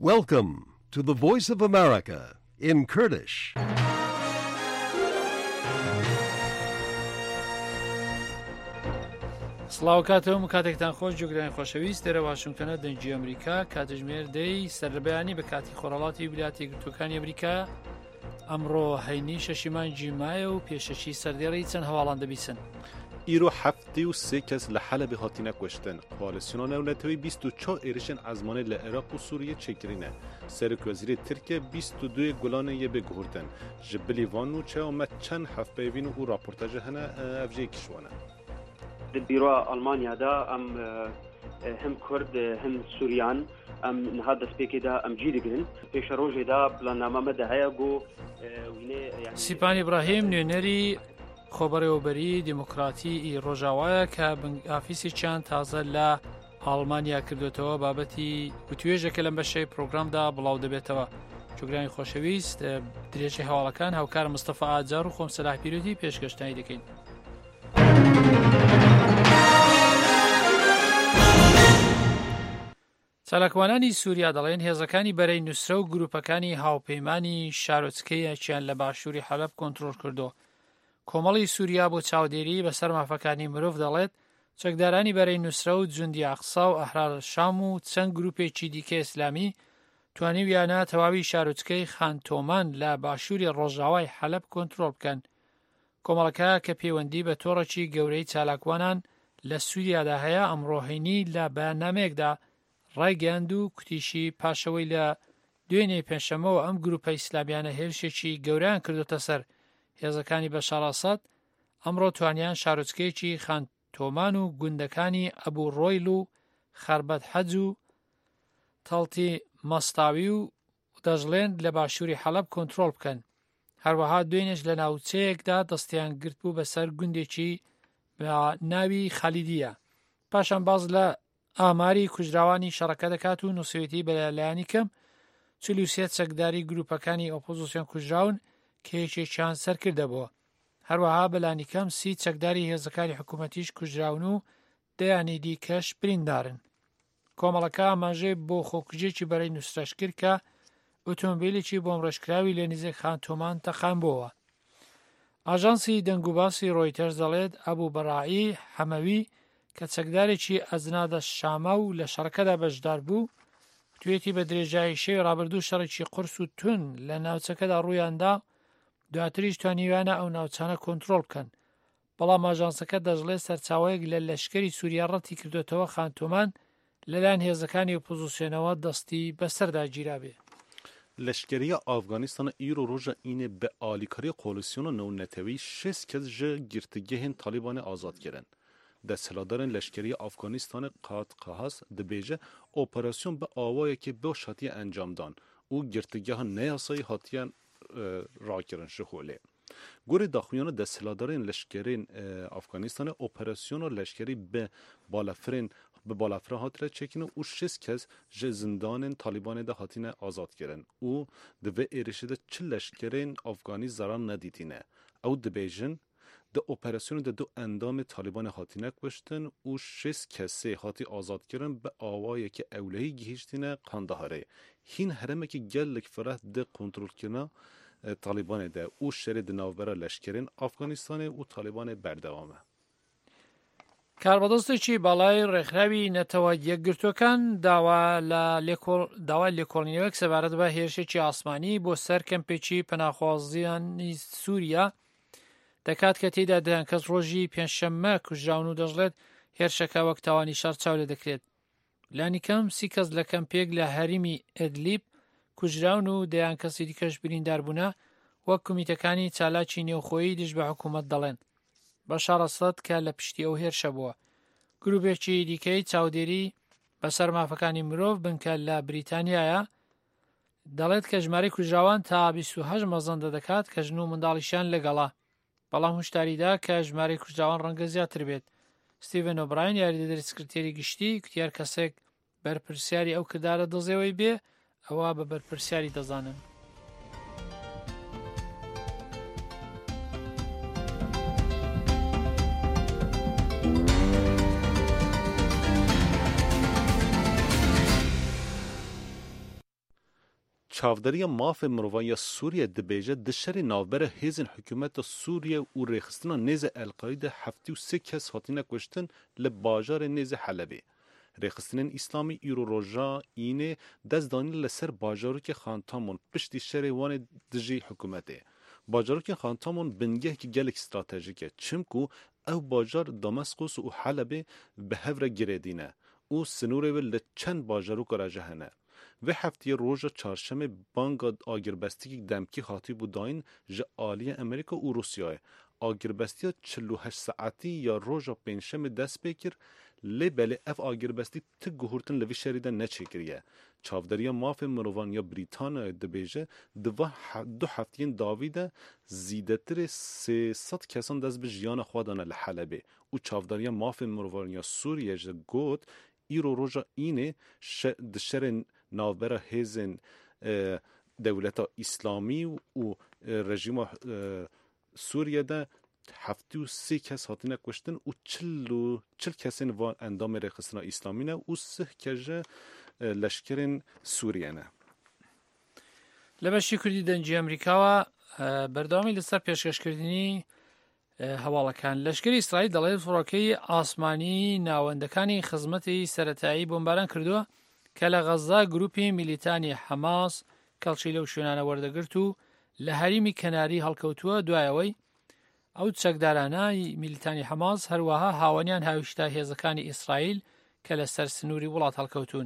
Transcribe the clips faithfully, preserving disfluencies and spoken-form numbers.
Welcome to the Voice of America in Kurdish. سڵاو کاتەوە کاتێکتان خۆش جوگرانی خۆشەویست دەرە واشنگتنە دەنگی ئەمریکا کاتژمێر دەی سەربەیانی بە کاتی خۆڕەڵاتی ویلایەتە یەکگرتووەکانی ئەمریکا ئەمڕۆ هەینی شەشی مانگی مایە و پێشەشی سەردێڕی چەند هەواڵان دەبیسن. ئیرۆ هەفتی و سێ کەس لە حەلەبێ هاتینە کوشتن. کۆالسیۆنا نێونەتەوەی بیست و چوار ێرشên ezmanê li Iraq û Sûriyê çêkirîne. Serokvezîrê Tirkiye bîst û du gulanê yê bêguhurtin. Ji bilî van û çawa me çend hevpeyvîn û raportajê hene ev jê kişwane. Di bîroya Almanya'da em hem Kurd hem Sûriyan em niha destpêkê de em cî digirin. Pêşa rojê de planname me de heye got wînê سیپان ئیبراهیم نوێنەری خۆبەڕێوەبەری دیموکراتی ڕۆژاوایە کە ئافیسێکیان تازە لە ئاڵمانیا کردوێتەوە بابەتی وتوێژەکە لەم بەشەی پرۆگرامدا بڵاو دەبێتەوە. جوگرانی خۆشەویست درێژی هەواڵەکان هاوکار مستەفا ئاجار و خۆم سەلاح پیرۆزی پێشکەشتانی دەکەین. چالاکوانانی سووریا دەڵێن هێزەکانی بەرەی نووسرە و گروپەکانی هاوپەیمانی شارۆچکەیەکیان لە باشووری حەلەب کۆنتڕۆڵ کردو. کۆمەڵی سووریا بۆ چاودێری بەسەر مافەکانی مرۆڤ دەڵێت چەکدارانی بەرەی نووسرە و جوندی ئاقسا و ئەحرار شام و چەند گروپێکی دیکە ئیسلامی توانیویانە تەواوی شارۆچکەی خانتۆمان لە باشووری ڕۆژاوای حەلەب کۆنتڕۆڵ بکەن. کۆمەڵەکە کە پەیوەندی بە تۆڕێکی گەورەی چالاکوانان لە سووریادا هەیە ئەمڕۆهینی لە بەیاننامەیەکدا ڕایگەیاند و کوتیشی پاشەوەی لە دوێنێ پێنجشەمەوە ئەم گروپە ئیسلامیانە هێرشێکی گەورەیان کردوتە سەر هێزەکانی بەشار ئاساد ئەمڕۆ توانیان شارۆچکەیەکی خانتۆمان و گوندەکانی ئەبوو ڕۆیل و خەربەت حەج و تەڵتی مەستاوی و دەژڵێن لە باشووری حەلەب کۆنتڕۆڵ بکەن. هەروەها دوێنێش لە ناوچەیەکدا دەستیان گرت بوو بەسەر گوندێکی بە ناوی خەلیدیە. پاشان باز لە ئاماری کوژراوانی شەڕەکە دەکات و نووسێتی بەلایەنی کەم چل و سێ چەکداری گروپەکانی ئۆپۆزیسیۆن کوژراون کە یەکێکیان سەرکردەبووە. هەروەها بەلانی کەم سی چەکداری هێزەکانی حکوومەتیش کوژراون و دەیانی دیکەش بریندارن. کۆمەڵەکە ئاماژەی بۆ خۆکوژێکی بەرەی نووسرەش کرد کە ئۆتۆمبیلێکی بۆم ڕێژکراوی لە نزیک خانتۆمان تەقام بووە. ئاژانسی دەنگوباسی ڕۆیتەرز دەڵێت ئەبوو بەڕائی حەمەوی کە چەکدارێکی ئەزنادە شامە و لە شەڕەکەدا بەشدار بوو توێتی بە درێژایی شەوی ڕابردوو شەڕێکی قرس و تون لە ناوچەکەدا ڕوویاندا دواتریش توانیویانە ئەو ناوچانە کۆنتڕۆڵ بکەن. بەڵام ئاژانسەکە دەژڵێت سەرچاوەیەک لە لەشکری سووریا ڕەتی کردوێتەوە خانتۆمان لەلایەن هێزەکانی ئۆپۆزیسیۆنەوە دەستی بەسەردا گیرابێ. لەشکریە ئافغانستانە ئیرۆ ڕۆژە ئینێ بە ئالیکاری کۆالسیۆنا نێونەتەوەی شش کەس ji girtîgehên Talîbanê azad kirin. Desthilatdarên leşkerî Afganistanê qat qehas dibêje operasyon bi awayekê beş hatiye encamdan û girtîgeha neyasayî hatiye rakirin ji holê. Gorê daxuyana desthilatdarên leşkerên Afganistanê operasyona leşkerî bi balafirên bi balafira hatire çekine û şêst kes ji zindanên Talîbanê de hatine azad kirin û di vê êrişê de çil leşkerên Afganî zarar nedîtîne. Ew dibêjin د operasyonu de du endamê Talîbanê hatine kuştin û şêst kesê hatî azadkirin bi awayekî ewlehî gihîştîne Kandaharê. Hîn heremekî gelek fireh di kontrolkirina Talîbanê de û şerê di navbera leşkerên Afganistanê û Talîbanê berdewam e. کاربەدەستێکی باڵای ڕێکخراوی نەتەوە یەکگرتوەکان داوای لێکۆڵینەوەیەک سەبارەت بە هێرشێکی ئاسمانی بۆ سەر کەمپێکی پەناخوازیانی سووریا دەکات کە تێیدا دەیان کەس ڕۆژی پێنجشەممە کوژراون و دەژڵێت هێرشەکە وەک تاوانی شەڕ چاو لێ دەکرێت. لانی کەم سی کەس لە کەمپێک لە هەریمی ئێدلیب کوژراون و دەیان کەسی دیکەش بریندار بوونە وەک کومیتەکانی چالاکی نێوخۆیی دژ بە حکوومەت دەڵێن. بەشار ئەسەد کە لە پشتی ئەو هێرشە بووە. گروپێکی دیکەی چاودێری بەسەر مافەکانی مرۆڤ بنکە لە بریتانیایە دەڵێت کە ژمارەی کوژراوان تا بیست و هەشت مەزەندە دەکات کە ژن و منداڵیشیان لەگەڵا. بەڵام هشداریدا کە ژمارەی کوژراوان ڕەنگە زیاتر بێت. ستیڤن ئۆبراین یاریدەدەری سکرتێری گشتی کوتیار کەسێک بەرپرسیاری ئەو کردارە دەزێەوەی بێ ئەوە بە بەرپرسیاری دەزانن. چاودری ماف مروان سوریه دبیجه دشر ناوبر هیزن حکومت سوریه و ریخستنا نیز القاعده هفتی و سه کس هاتینه کشتن لباجار نیز حلبه. ریخستنین اسلامی ایرو روژا اینه دزدانی لسر باجارو که خانتامون پشتی شر وان دجی حکومته. باجارو که خانتامون بنگه که گلک استراتژیکه چمکو او باجار دمسقوس و حلبه به هفره گریدینه. او سنوره ول چند باجارو کراجه هنه. و هفته روز چهارشنبه بانک آگربستی دمکی خاطی بوداین ج عالی امریکا و روسیه. آگربستی چهل و هشت ساعتی یا روز پنجشنبه دست بکر لبله اف آگربستی تگهورتن لوی شریده نچکریه. چاودریا ماف مروان یا بریتانیا دبیجه دو دو هفتین داویده زیدتر سیصد کسان دست به جیان خودانه لحلبه. و چاودریا ماف مروان یا سوریه جه گوت ایرو روژا اینه دشر ناوبر هیزن دولت اسلامی و رژیم سوریه ده هفته و سی کس هاتینه کشتن و چل و چل کسین وان اندام ریخستنا اسلامی نه و سه کجه لشکرین سوریه نه. لبشی کردی دنجی امریکا و بردامی لسر پیشکش کردنی هەواڵەکان لەشکری ئیسرائیل دەڵێت فڕۆکەی ئاسمانی ناوەندەکانی خزمەتی سەرەتایی بۆمباران کردووە کە لە غەزا گروپی میلیتانی حەماس کەڵچی لەو شوێنانە وەردەگرت و لە هەریمی کەناری هەڵکەوتووە دوایەوەی ئەو چەکدارانە میلیتانی حەماس هەروەها هاوەنیان هاویشتە هێزەکانی ئیسرائیل کە لە سەر سنووری وڵات هەڵکەوتون.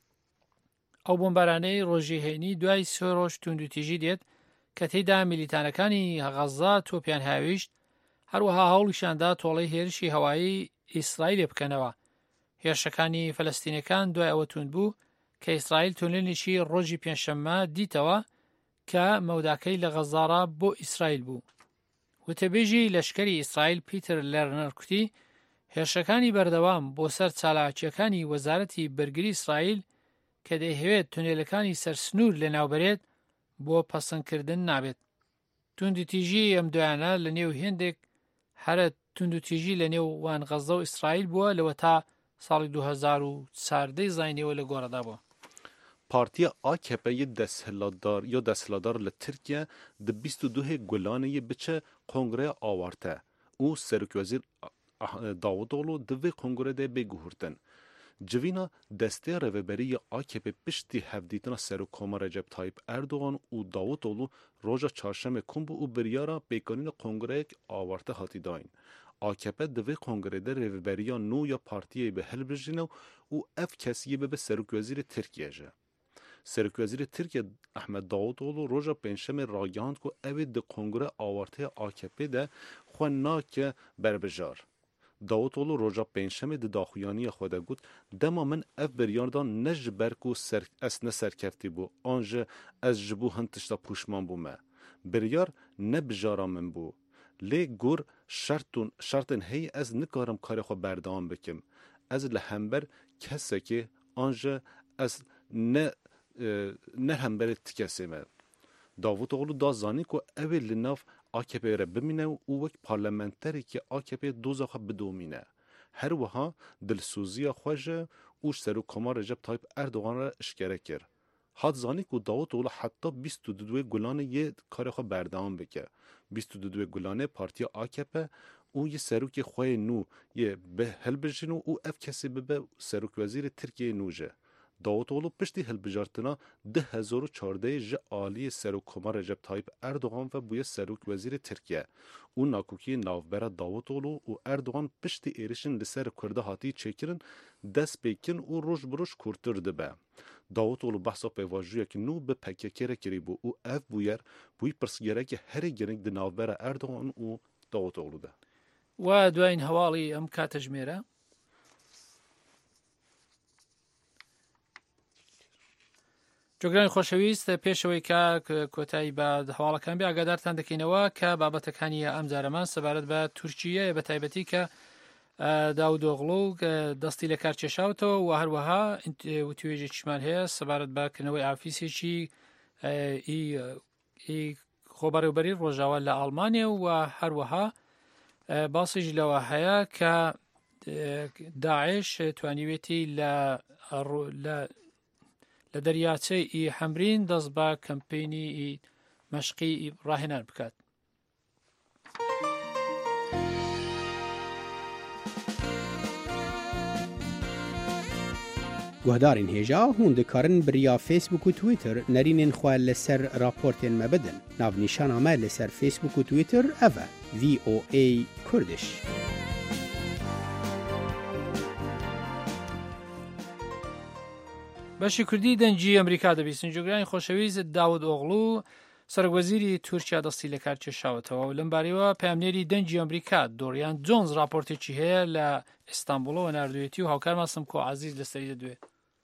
ئەو بۆمبارانەی ڕۆژی هێنی دوای سێ ڕۆژ توندوتیژی دێت کە تێیدا میلیتانەکانی غەزا تۆپیان هاویشت هەروەها هەوڵیشاندا تۆڵەی هێرشی هەوایی ئیسرائیل بکەنەوە. هێرشەکانی فەلەستینەکان دوای ئەوە توند بوو کە ئیسرائیل تونلێنێکی ڕۆژی پێنجشەممە دیتەوە کە مەوداکەی لە غەزاڕا بۆ ئیسرائیل بوو. وتەبێژی لەشکری ئیسرائیل پیتر لێرنەر کوتی هێرشەکانی بەردەوام بۆ سەر چالاکیەکانی وەزارەتی بەرگری ئیسرائیل کە دەیهەوێت تونێلەکانی سەر سنوور لێناوبەرێت بۆ پەسەندکردن نابێت. توندوتیژی ئەم دویانە لە نێو هێندێک هەرە توندوتیژی لە نێو وان غەزە و ئیسرائیل بووە لەوە تا ساڵی دو هەزار و چواردە زاینەوە لە گۆڕەدا بووە. پارتی آکپی دستهلادار یا دستهلادار لترکیه ده بیست و دو گلانه بچه کنگره آورته او سرک وزیر داوودوغلو دوی کنگره ده بگوهرتن. جوینا دسته روبری آکپی پشتی هفدیتنا سرکوما رجب طایب اردوغان و داوودوغلو روژا چهارشنبه کنبو و بریارا بیکانین کنگره آورته هاتی داین. آکپی دوی کنگره ده روبری نو یا پارتی به هل برژینو و اف کسیه به سرک وزیر ترکیه جه. سرک وزیر ترکیه احمد داوودوغلو روژا پنجشنبه راگهاند که اوید ده کنگره آورته آکپی ده خوانناک بربجار. داوودوغلو روژا پنجشنبه ده داخویانی خود گفت دما من اف بریاردان نج برکو سر اس نه سرکفتی بو آنج از جبو هنتشتا پوشمان بو ما بریار نه بجارا من بو لی گور شرطون شرطن هی از نکارم کار خو بردام بکم از لهمبر کسه که آنج از نه نه همبر تکسه ما داوودوغلو دا زانی که اوی لناف آکپی را بمینه و او وک پارلمنتری که آکپی دوزا خواه بدومینه. هر وها دلسوزی خواه اوش سرو کما رجب طایب اردوغان را اشکره کر. حد زانی که داوودوغلو حتی بیست و دو گلانه یه کار خواه بردام بکه. بیست و دو گلانه پارتی آکپی او یه سروک خواه نو یه به هل برجنو او اف کسی ببه سروک وزیر ترکیه نوجه. داوودوغلو پشتی هلبجارتنا ده هزار و چارده ج عالی سروکوما رجب طایب اردوغان و بوی سروک وزیر ترکیه. او ناکوکی ناوبره داوودوغلو و اردوغان پشتی ایرشن لسر کرده هاتی چکرن دست بیکن و روش بروش کورتر دبه. داوودوغلو بحثا پیواجویا که نو به پکیکره کری بو او اف بویر بوی پرسگره که هر گرنگ ده ناوبره اردوغان و داوودوغلو ده. و دوین حوالی ام کاتجمیره جۆگرانی خۆشەویست پێشەوەی کە کۆتایی بە هەواڵەکان بێ ئاگادارتان دەکەینەوە کە بابەتەکانی ئەم جارەمان سەبارەت بە تورکیە بە تایبەتی کە داوودۆغڵو دەستی لە کار کێشاوتەوە و هەروەها وتوێژێکیشمان هەیە سەبارەت بەکردنەوەی ئافیسێکی خۆبەڕێوەبەری ڕۆژاوا لە ئەڵمانیا و هەروەها باسیش لەوە هەیە کە داعش توانیوێتی لە لە دەریاچەی ئی حەمرین دەست بە کەمپینی مەشقی ڕاهێنان بکات. گوهدارین هێژا هون دikarin biriya Facebook û Twitter nerînên xwe li ser raportên me bidin. Navnîşana me li ser Facebook û Twitter ev e V O A Kurdish. بەشی کوردی دەنگی ئەمریکا دەبیستن جۆگرانی خۆشەویست داود ئۆغڵو سەرۆکوەزیری تورکیا دەستی لە کار کێشاوەتەوە و لەم بارەوە پەیامنێری دەنگی ئەمریکا دۆریان جۆنز راپۆرتێکی هەیە لە ئیستانبوڵەوە نردوێتی و هاوکارمان سمکۆ عەزیز لەسەری دەدوێت.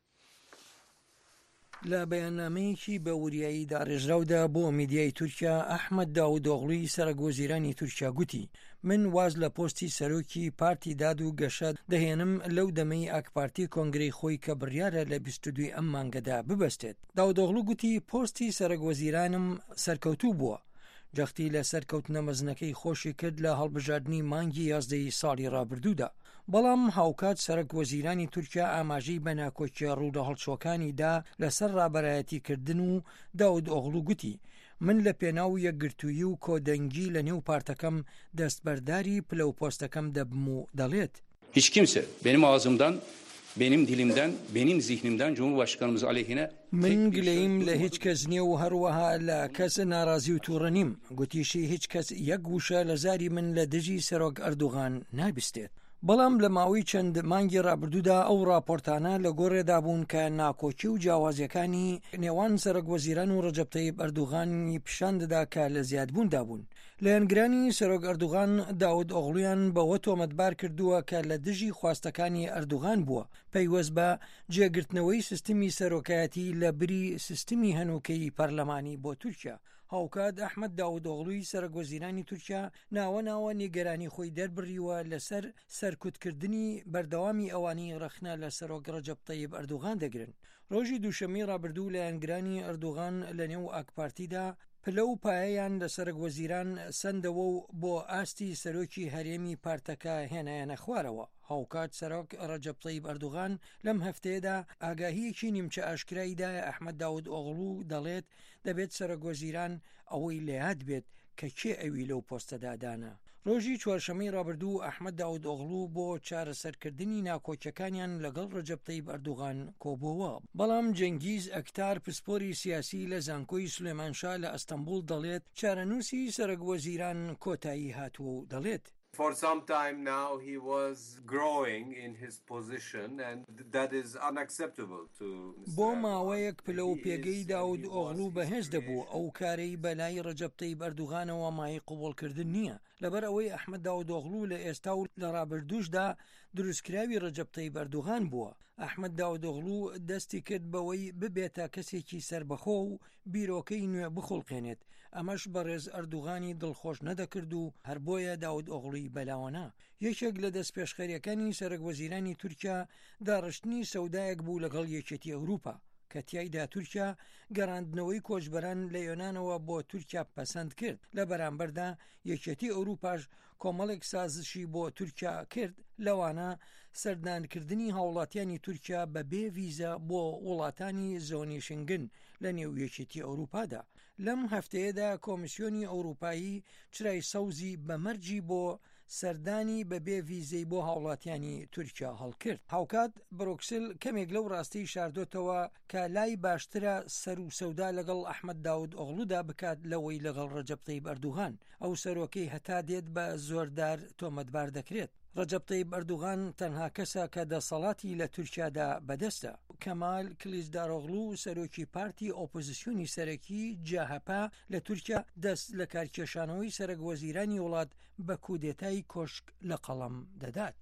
لە بەیاننامەیەکی بە وریایی داڕێژراودا بۆ میدیای تورکیا ئەحمەد داود ئۆغڵوی سەرۆکوەزیرانی تورکیا گوتی من واز لە پۆستی سەرۆکی پارتی داد و گەشە دەهێنم لەو دەمەی ئاکپارتی کۆنگرەی خۆی کە بڕیارە لە بیست و دوی ئەم مانگەدا ببەستێت. داود ئۆغڵو گوتی پۆستی سەرۆکوەزیرانم سەرکەوتوو بووە. جەختی لە سەرکەوتنە مەزنەکەی خۆشی کرد لە هەڵبژاردننی مانگی یازدەی ساڵی ڕابردوودا. بەڵام هاوکات سەرۆکوەزیرانی تورکیا ئاماژەی بە ناکۆچیە ڕوودە هەڵچۆکانیدا لەسەر ڕابەرایەتیکردن و داود ئۆغڵو گوتی من لە پێناو یەکگرتووی و کۆدەنگی لە نێو پارتەکەم دەستبەرداری پلە و پۆستەکەم دەبم و دەڵێت Hiç kimse benim ağzımdan, benim dilimden, benim zihnimden Cumhurbaşkanımız aleyhine من گلەیم لە هیچ کەس نییە و هەروەها لە کەس ناڕازی و تووڕە نیم. گوتیشی هیچ کەس یەک گوشە لە زاری من لە دژی سەرۆک ئەردوغان نابستێت. بەڵام لە ماوەی چەند مانگی ڕابردوودا ئەو راپۆرتانە لە گۆڕێدا بوون کە ناکۆکی و جیاوازیەکانی نێوان سەرۆکوەزیران و ڕەجەب تەیب ئەردوغانی پیشان دەدا کە لە زیادبووندا بوون. لە هەنگرانی سەرۆک ئەردوغان داود ئۆغڵویان بەوە تۆمەتبار کردووە کە لە دژی خواستەکانی ئەردوغان بووە پەیوەست بە جێگرتنەوەی سیستمی سەرۆکایەتی لە بری سیستمی هەنووکەی پەرلەمانی بۆ تورکیا. هاوکات ئەحمەد داود ئۆغڵوی سەرۆکوەزیرانی تورکیا ناوە ناوە نیگەرانی خۆی دەربڕیوە لەسەر سەرکوتکردنی بەردەوامی ئەوانی ڕەخنە لە سەرۆک ڕەجەب تەیب ئەردوغان دەگرن. ڕۆژی دووشەمەی ڕابردوو لە هەنگرانی ئەردوغان لە نێو ئاکپارتیدا پلە و پایەیان لە سەرۆکوەزیران سندەوە و بۆ ئاستی سەرۆکی هەرێمی پارتەکە هێنایەنە خوارەوە. هاوکات سەرۆک ڕەجەب تەیب ئەردوغان لەم هەفتەیەدا ئاگاهیەکی نیمچە ئاشکراییدایە ئەحمەد داود ئۆغڵو دەڵێت دەبێت سەرۆکوەزیران ئەوەی لێهات بێت کە کێ ئەوی لەو پۆستەدادانە. ڕۆژی چوارشەمەی ڕابردوو ئەحمەد داود ئۆغڵو بۆ چارەسەرکردنی ناکۆچەکانیان لەگەڵ ڕەجەب تەیب ئەردوغان کۆبووە. بەڵام جەنگیز ئەکتار پسپۆری سیاسی لە زانکۆی سولێمانشا لە ئەستەمبول دەڵێت چارەنووسی سەرۆکوەزیران کۆتایی هاتووە و دەڵێت For some time now he was growing in his position and that is unacceptable to بۆ ماوەیەک پلە و پێگەی داود ئۆغڵو بەهێز دەبوو ئەو کارەی بەلای ڕەجەب تەیب ئەردوغانەوە مای قبوڵکردن نییە. لەبەر ئەوەی ئەحمەد داود ئۆغڵو لە ئێستا و لە ڕابردووشدا دروستکراوی ڕەجەب تەیب ئەردوغان بووە. ئەحمەد داود ئۆغڵو دەستی کرد بەوەی ببێتە کەسێکی سربەخۆ و بیرۆکەی نوێ بخڵقێنێت. ئەمەش بەڕێز ئەردوغانی دڵخۆش نەدەکرد و هەر بۆیە داود ئۆغڵوی بەلاوەنا. یەکێک لە دەست پێشخەریەکانی سەرۆکوەزیرانی تورکیا داڕشتنی سەودایەک بوو لەگەڵ یەکێتی ئەوروپا کە تیایدا تورکیا گەڕاندنەوەی کۆچبەران لە یۆنانەوە بۆ تورکیا پەسەند کرد. لە بەرامبەردا یەکێتی ئەوروپاش کۆمەڵێک سازشی بۆ تورکیا کرد لەوانە سەردانکردنی هاوڵاتیانی تورکیا بە بێ ڤیزە بۆ وڵاتانی زۆنی شنگن لە نێو یەکێتی ئەوروپادا. لەم هەفتەیەدا کۆمیسیۆنی ئەوروپایی چرای سەوزی بەمەرجی بۆ سەردانی بەبێ ڤیزەی بۆ هاوڵاتیانی تورکیا هەڵکرد. هاوکات بروکسل کەمێک لەو ڕاستی شاردۆتەوە کە لای باشترە سەر و سەودا لەگەڵ ئەحمەد داود ئۆغڵودا بکات لەوەی لەگەڵ ڕەجەب تەیب ئەردوغان. ئەو سەرۆکەی هەتا دێت بە زۆردار تۆمەتبار دەکرێت. ڕەجەب تەیب ئەردوغان تەنها کەسە کە دەسەڵاتی لە تورکیادا بەدەستە. کەمال کلیچداروغلو سەرۆکی پارتی ئۆپۆزیسیۆنی سەرەکی جاهەپا لە تورکیا دەست لە کارکێشانەوەی سەرۆکوەزیرانی وڵات بە کودێتای کۆشک لە قەڵەم دەدات.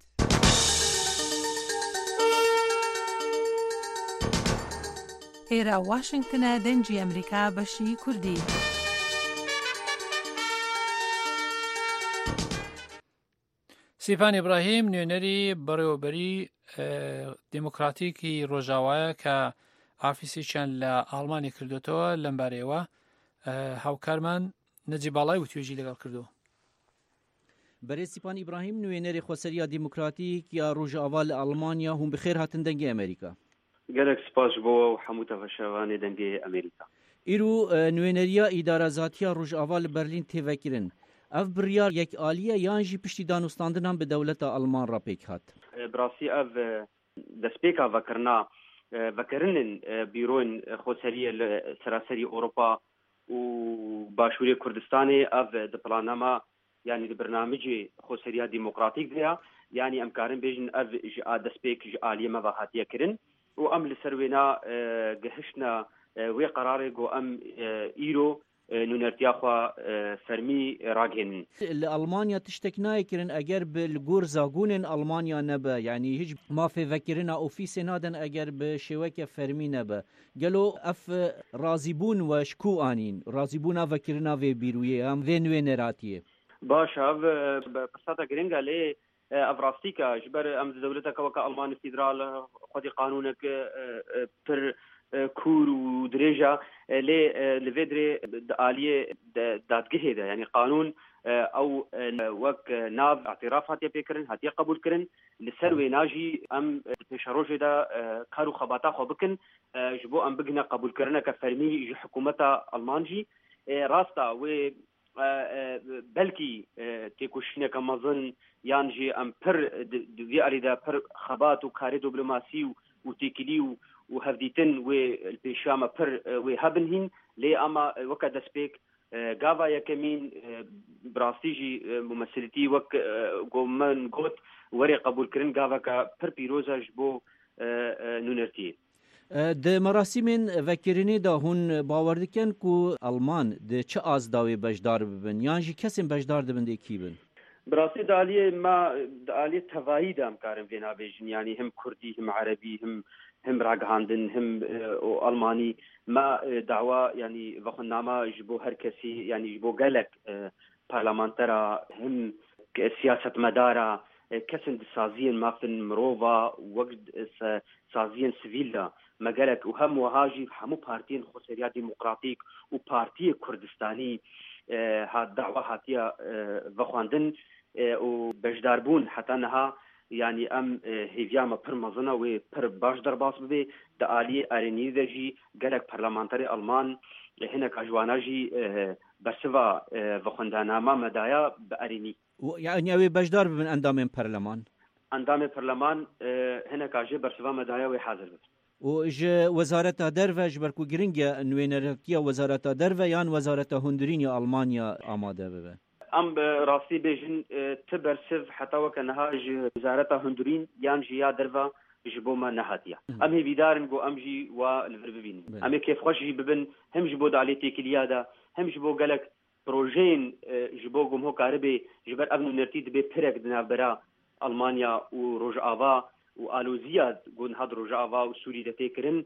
ئێرە واشنگتنە دەنگی ئەمریکا بەشی کوردی. سیپان ئیبراهیم نوێنەری بەڕێوەبەری دموکراتیکی ڕۆژاوایە کە ئافیسیچیان لە ئاڵمانی کردوتەوە لەم بارەیەوە هاوکارمان نەجی باڵای و توێژی لەگەڵ کردو. بەرێ سیپان ئیبراهیم نوێنەری خۆسەریە دیموکراتیک یا ڕۆژاوا لە ئەڵمانیا هەم بخێر هاتن دەنگی ئەمریکا. gelek spas bo و hemû tevşevanê dengê Amerîka. Îro nûêneriya îdarazatiya Rojava li Berlîn têvekirin. Ev biryar yek aliye yan jî piştî danûstandinan bi dewleta Alman re pêk hat. Bi rastî ev destpêka vekirina vekirinin bîroyên xweseriyê li seraserî Ewropa û Başûrê Kurdistanê ev di planama yani di birnamecê xweseriya demokratîk de ya yani em karin bêjin ev ji a destpêk ji aliyê me ve hatiye kirin û em li ser wêna gihiştina wê qerarê got em îro nûnertiya xwe fermî ragihînin. Li Almanya tiştek nayekirin eger bi li gor zagonên Almanya nebe yani hiç mafê vekirina ofîsê nadin eger bi şêweke fermî nebe. Gelo ev razîbûn we ji ku anîn razîbûna vekirina vê bîroyê em vê nûêneratiyê. Baş ev pirsata giring e lê ev rastîka ji ber em di dewleteka weka Almanya federal xwedî qanûnek pir کور و درێژە لێ li vê dirê di aliyê dadgehê de yani qanûn ew wek nav etiraf hatiye pêkirin hatiye qebûl kirin li ser wêna jî em di pêşerojê de kar û xebata xwe bikin ji bo em bigine qebûlkirineke fermî ji hikûmeta Alman jî rasta wê belkî têkoşîneke mezin yan jî em pir di vê alî de pir xebat û karê diplomasî û têkilî û و هفدیتن و الپیشامه پر و هبن هین لی اما وکا دسپیک گاوا یکمین براستیجی ممثلتی وک گومن گوت وری قبول کرن گاوا کا پر پیروزا جبو نونرتی. د مراسمین وکرینی دا هون باور دکن کو آلمان د چه آزداوی بجدار ببن یان جی کسین بجدار دبن دی کی بن؟ براستی دالیه ما دالیه تفاهی دام کارم وینا بیجن یعنی هم کردی هم عربی هم هم راگهاندن هم آلمانی ما دعوا يعني وخنامه جبو هر کسی يعني جبو گلک پارلمانترا هم سیاست مدارا کسند سازین مافن مروفا وقت سازین سویلا مگلک و هم وهاجي همو پارتين خسريا ديمقراطيك و پارتي كردستاني هاد دعوه هاتيه وخواندن و بجداربون حتى نها يعني ام هیویاما پر مزنه و پر باش در باس ببه د عالی ارنی دجی گلک پارلمانتری آلمان هناك اجوانا جی برسوا وخوندانامه مدایا به ارنی يعني اوی بجدار ببن اندام پارلمان اندام پارلمان هناك اجي برسوا مدایا و حاضر ببن و ج وزارت درو جبرکو گرینگ نوینرتیا وزارت درو یان وزارت هندرین یا آلمانیا آماده ببه ام راستی بیجن تبرسف حتی وک نهاج وزارت هندرین یان جیا دروا جبو ما نهاتیا ام هی بیدارن گو ام جی و الفربین ام کیف خوشی ببن هم جبو دالی تکلیادا هم جبو گلک پروژین جبو گم هو کاربه جبر ابن نرتید به پرک دنابرا المانیا و روجاوا و الوزیاد گون هاد روجاوا و سوری د تکرن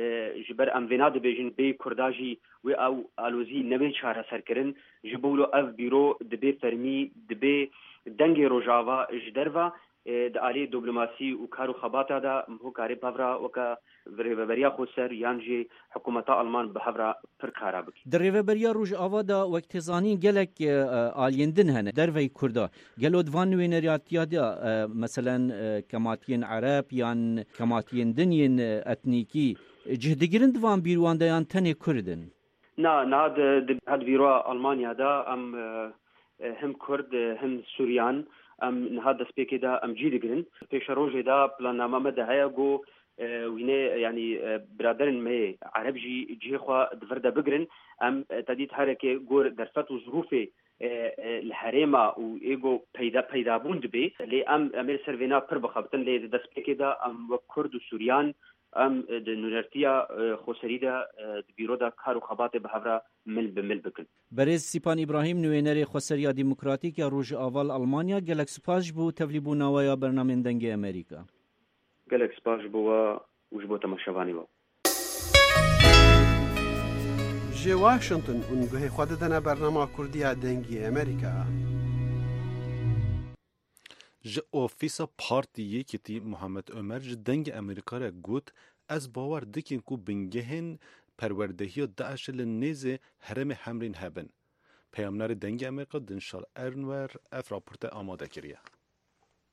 جبر ام ویناد بیجن به کرداجی و او الوزی نوی چاره سرکرن جبولو اف بیرو دبی فرمی دبی دنگ روجاوا جدروا د عالی دیپلماسی او کارو خباتا دا مو کاری پاورا وکا ریوبریا خوسر یانجی حکومت آلمان به هورا پر کارا بک در ریوبریا روجاوا دا وقت زانی گلک آلیندن هنه در وی کردا گلود وان وینریاتیا دا مثلا کماتین عرب یان کماتین دنین اتنیکی جهدگیرند وان بیروان دا یان تنه کردن نا نا د هاد بیرو آلمانیا دا ام هم کرد هم سوریان ام نهاد سپیکی دا ام جی دگرن پیش روزی دا پلاننامه مده هیا گو وینه یعنی برادرن می عرب جی جی خو دفرده بگرن ام تدید حرکه گور درفت و ظروف الحريمه و ايجو پیدا پیدا بوند بي لي ام امير سيرفينا پر بخبتن لي د سپیکی دا ام وکرد سوریان ام د نورتیا خوسریدا د بیرو دا کارو خبات به هورا مل به مل بکن برز سیپان ابراهیم نوینر خوسریا دموکراتیک یا روج اول آلمانیا گلک سپاش بو تبلیبو نوایا برنامه دنگ امریکا گلک سپاش بو وش بو تماشاوانی بو جي واشنطن اونگوه خود دنا برنامه کردیا دنگ امریکا ج اوفیسا پارتی یکیتی محمد عمر ج دنگ امریکا را گوت از باور دکین کو بنگهن پروردهی داعش لنیز حرم همرین هبن پیامنار دنگ امریکا دنشال ارنور اف راپورت آماده کریه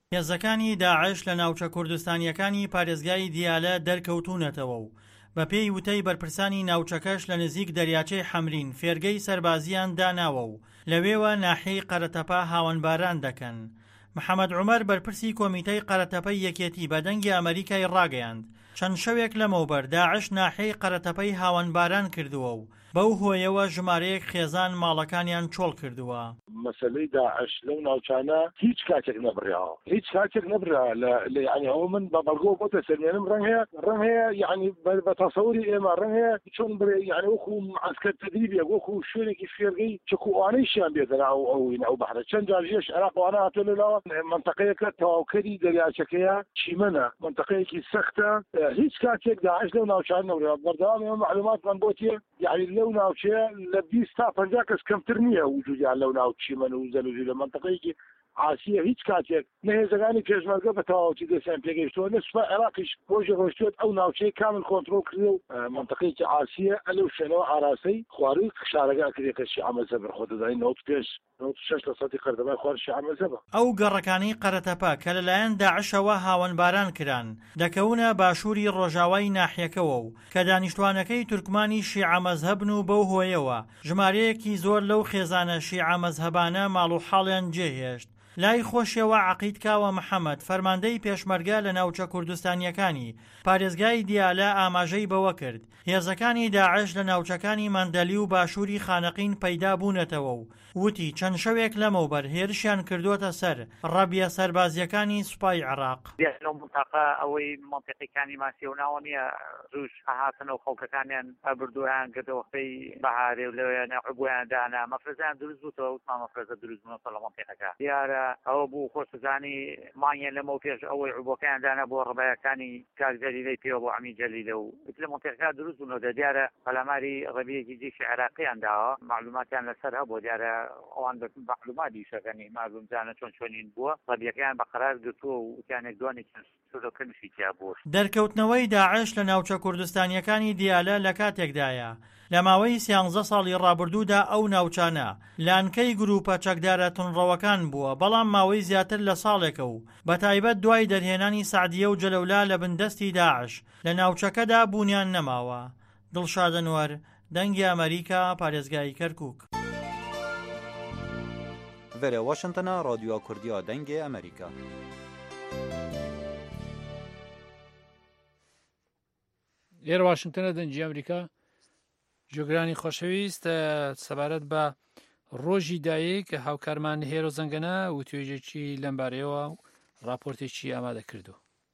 هێزەکانی داعش لە ناوچە کوردستانیەکانی پارێزگای دیالە دەرکەوتونەتەوە و بە پێی وتەی بەرپرسانی ناوچەکەش لە نزیک دەریاچەی حەمرین فێرگەی سەربازیان داناوە و لەوێوە ناحیەی قەرەتەپا هاوەنباران دەکەن. محەممەد عومەر بەرپرسی کۆمیتەی قەرەتەپەی یەکێتی بە دەنگی ئەمریکای ڕاگەیاند چەند شەوێک لەمەوبەر داعش ناحیەی قەرەتەپەی هاوەنباران کردووە و بەو هۆیەوە ژمارەیەک خێزان ماڵەکانیان چۆڵ کردووە. مەسەلەی داعش لەو ناوچانە هیچ کاتێک نەبڕیاوە هیچ کاتێک نەبرا لە یعنی ئەوە من بە بەڵگۆ بۆتە سەرمێنم ڕەنگ هەیە ڕەنگ هەیە یعنی بە تەسەووری ئێمە ڕەنگ هەیە چۆن بڕێ یعنی وەکو عەسکەر تەدریبیە وەکو شوێنێکی فێرگەی چکووانەیشیان بێتەنا ئەو ئەوین ئەو بەحرە چەند جار ژێش عێراقوانە هاتووە لەلاوە منتەقەیەکە تەواوکەری دەریاچەکەیە چیمەنە منتەقەیەکی سەختە هیچ کاتێک داعش لەو ناوچان نەبرا بەردەوام ئێمە معلوماتمان بۆ تێ یعنی لەو ناوچەیە لە بیست تا پەنجا کەس کەمتر نییە وجودیان لەو ناو چیمەن و زەلوزی لە منتەقەیەکی عاسیە هیچ کاتێک نەهێزەکانی پێشمەرگە بە تەواوەتی دەستیان پێگەیشتووە نسبە عێراقیش ڕۆژێ ڕۆژتوێت ئەو ناوچەی کامل کۆنتڕۆڵ کردو و منتەقەیەکی عاسیە ئەلەو شوێنەوە ئاراستەی خواروی شارەگا کردێکە شیعە مەزهەب خۆ دەداین نەوت پێش نەوت شەش لە سەدی قەردەبای خوار شیعە مەزهەبە. ئەو گەڕەکانەی قەرەتەپا کە لەلایەن داعشەوە هاوەنباران کران دەکەونە باشووری ڕۆژاوای ناحیەکەوە و کە دانیشتوانەکەی تورکمانی شیعە مەزهەبن و بەو هۆیەوە ژمارەیەکی زۆر لەو خێزانە شیعە مەزهەبانە ماڵ و حاڵیان جێهێشت. لای خۆشیەوە عەقید کاوە محەممەد فەرماندەی پێشمەرگە لە ناوچە کوردستانیەکانی پارێزگای دیالە ئاماژەی بەوە کرد هێزەکانی داعش لە ناوچەکانی مەندەلی و باشووری خانەقین پەیدا بوونەتەوە و وتی چەند شەوێک لەمەوبەر هێرشیان کردوتە سەر ڕەبیە سەربازیەکانی سوپای عێراق. منتاقە ئەوەی منتیقەکانی ماسیە و ناوە نییە ڕوش هاتن و خەڵکەکانیان بردویان کردەوەی بەهارێ و لەوێ نەعبویان دانا مەفرەزیان دروست بووتەوە وتمان مەفرەزە دروست بوونەوە لە منتیقەکە دیارە ئەوە بوو خۆشزانی مانیە لەمەو پێش ئەوەی عبوەکەیان دانا بۆ ڕبایەکانی کاک جەلیلەی پێوە بۆ عەمی جەلیلە و لە منتیقەکە دروست بوونەوە دیارە پەلاماری ڕەبیەکی جێشی عێراقییان داوە معلوماتیان لەسەر هەبوو دیارە ئەوان بە معلوماتی شەکەنی معلوم جانە چۆن چۆنین بووە ڕەبیەکەیان بەقەرار گرتووە و وتیانێک دوانی سودۆکەنشی تیا بوو. دەرکەوتنەوەی داعش لە ناوچە کوردستانیەکانی دیالە لە کاتێکدایە لە ماوەی سیانزە ساڵی ڕابردوودا ئەو ناوچانە لانکەی گروپە چەکدارە تونڕەوەکان بووە بەڵام ماوەی زیاتر لە ساڵێکە و بە تایبەت دوای دەرهێنانی سعدیە و جەلەولا لە بندەستی داعش لە ناوچەکەدا بوونیان نەماوە. دڵشاد ئەنوەر دەنگی ئەمریکا پارێزگای کەرکووک. Vere Washington'a Radyoya Kurdiya Dengê Amerîka. لێرە واشنگتنە دەنگی ئەمریکا جۆگرانی خۆشەویست سەبارەت بە ڕۆژی دایک کە هاوکارمان هێرۆ زەنگەنە و توێژێکی لەمبارەیەوە راپۆرتێکی ئامادە کردو.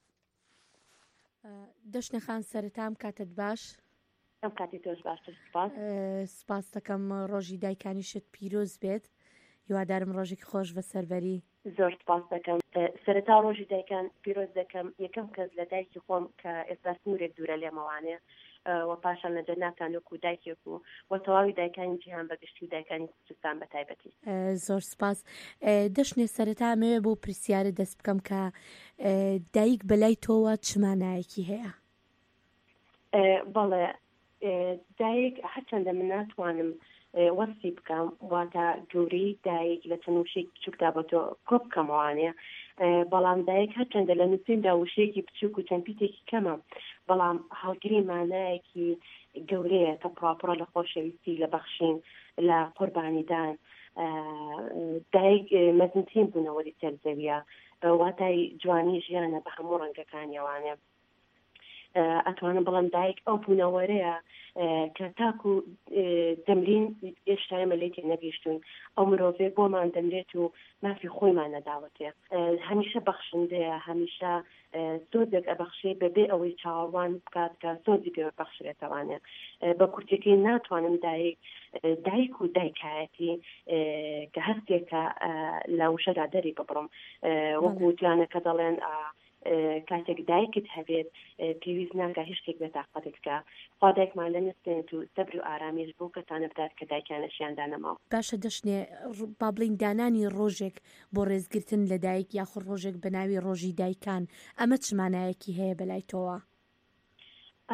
دەشنەخان سەرەتام کاتت باش ئەم کاتی تۆش باشتر سپاس سپاس دەکەم ڕۆژی دایکانیشت پیرۆز بێت هیوادارم ڕۆژێکی خۆش بە سەربەری. زۆر سپاس دەکەم سەرەتا ڕۆژی دایکان پیرۆز دەکەم یەکەم کەس لە دایکی خۆم کە ئێستا سنوورێک دوورە لێمەوانێ و پاشان لە جەناتان وەکو دایکێک و وە تەواوی دایکانی جیهان بەگشتی و دایکانی کوردستان بە تایبەتی. زۆر سپاس دەشنێ سەرەتا مەوێ بۆ پرسیارە دەست بکەم کە دایک بەلای تۆوە چمانایەکی هەیە؟ بەڵێ دایک هەرچەندە من ناتوانم وەرسی بکەم واتە گەورەی دایک لە چەند وشەیەکی بچووکدا بە تۆ کۆ بکەمەوانێ بەڵام دایک هەرچەندە لە نووسیندا وشەیەکی بچووک و چەندپیتێکی کەمە بەڵام هەڵگری مانایەکی گەورەیە کە پڕاپڕە لە خۆشەویستی لە بەخشین لە قوربانیدان دایک مەزنترین بوونەوەری سەرزەویە واتای جوانی ژیانە بە هەموو ڕەنگەکانیەوانێ ئەتوانم بەڵام دایک ئەو بوونەوەرەیە کە تاکو دەمرین ئێشتایمە لێ تێ نەگەیشتوین ئەو مرۆڤێ بۆمان دەمرێت و مافی خۆیمان نەداوەتێ هەمیشە بەخشندەیە هەمیشە سۆزێک ئەبەخشێ بەبێ ئەوەی چاوەڕوان بکات کە سۆزی پێ بەخشرێتەوانێ بە کورتەکەی ناتوانم دایک دایک و دایکایەتی کە هەستێکە لە وشەدا دەری ببڕم وەکو جوانەکە دەڵێن کاتێک دایکت هەبێت پێویست ناکە هیچ شتێک بێت تاقەتێککە خوا دایکمان لە نستێنێت و سەبر و ئارامیش بۆ کەسانە بدات کە دایکیانەشیان نەماوە. باشە دەشنێ با بڵین دانانی ڕۆژێک بۆ ڕێزگرتن لە دایک یاخود ڕۆژێک بە ناوی ڕۆژی دایکان ئەمە چمانایەکی هەیە بەلای تۆوە؟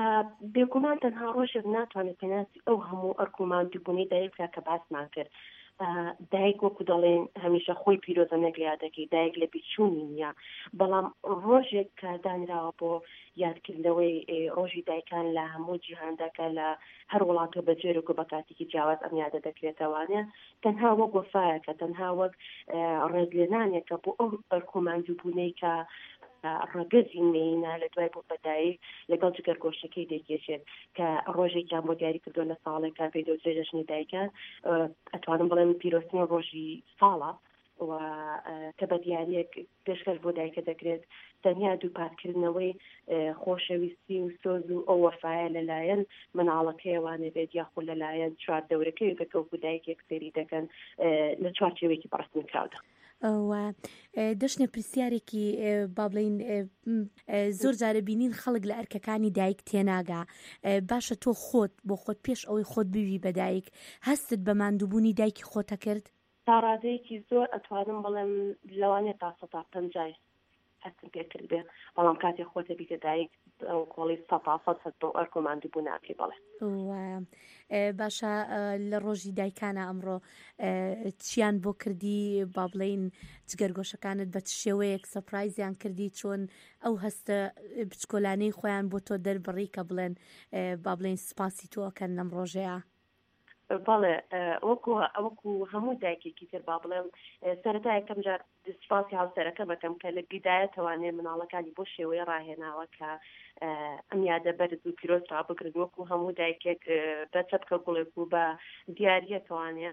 بێگومان تەنها ڕۆژێک ناتوانێت پێناسی ئەو هەموو ئەرکومان دووبوونی دایکرا کە باسمان کرد دایک وەکو دەڵێن هەمیشە خۆی پیرۆزە نەگریادەکەی دایک لە بیچوونی نییە بەڵام ڕۆژێک کە دانراوە بۆ یادکردنەوەی ڕۆژی دایکان لە هەموو جیهانداکە لە هەر وڵاتۆ بەجێرەوە بە کاتێکی جیاواز ئەم یادە دەکرێتەوانە تەنها وەک وەفایەکە تەنها وەک ڕێگلێنانێکە بۆ ئەو ئەرکۆماندووبوونەی کە ڕگەزی مینە لە دوای بۆ بەدایی لەگەڵ جگەرگۆشتەکەی دەگێشێت کە ڕۆژێکیان بۆ دیاری کردو لە ساڵێکە پێی دۆزرێ جەژنی دایکان ئەتوانم بڵێم پیرۆستنی ڕۆژی ساڵە و کە بە دیارەک پێشکەش بۆ دایکە دەکرێت تەنیا دووپاتکردنەوەی خۆشەویستی و سۆز و ئەو وەفایە لەلایەن مناڵەکەیوانە بێت یاخۆ لەلایەن چوار دەورەکەی کەکەوت دایکێک سێری دەکەن لە چوارچێوێکی بەڕستنی کراودا. دەشنە پرسیارێکی با بڵین زۆر جارە بینین خەڵک لە ئەرکەکانی دایک تێناگا باشە تۆ خۆت بۆ خۆت پێش ئەوەی خۆت ببی بە دایک هەستت بە ماندووبوونی دایکی خۆتە کرد تا ڕادەیەکی زۆر ئەتوانم بڵێم لەوانێت تا سەد تا پەنجا هەستم پێ کرد بێ بەڵام کاتێک خۆتە بیکە دایک ئەو کۆڵی سەد تا سەد سەد بۆ ئەرکۆماندووبوو ناکەی بڵێ باشە لە ڕۆژی دایکانە ئەمڕۆ چیان بۆ کردی با بڵین جگەرگۆشەکانت بە شێوەیەک سەپرایزیان کردی چۆن ئەو هەستە بچکۆلانەی خۆیان بۆ تۆ دەربڕی کە بڵێن با بڵین سپاسی تۆکەن لەم ڕۆژەیە بەڵێ وەکو وەکو هەموو دایکێکی تر با بڵێم سەرەتا یەکەم جار سپاسی هاوسەرەکە بەکەم کە لە بیدایەتەوانێ مناڵەکانی بۆ شێوەیە ڕاهێناوە کە ئەم یادە بەرز و پیرۆز ڕابگرن وەکو هەموو دایکێک بە چەپکە گوڵێک و بە دیارەتەوانێ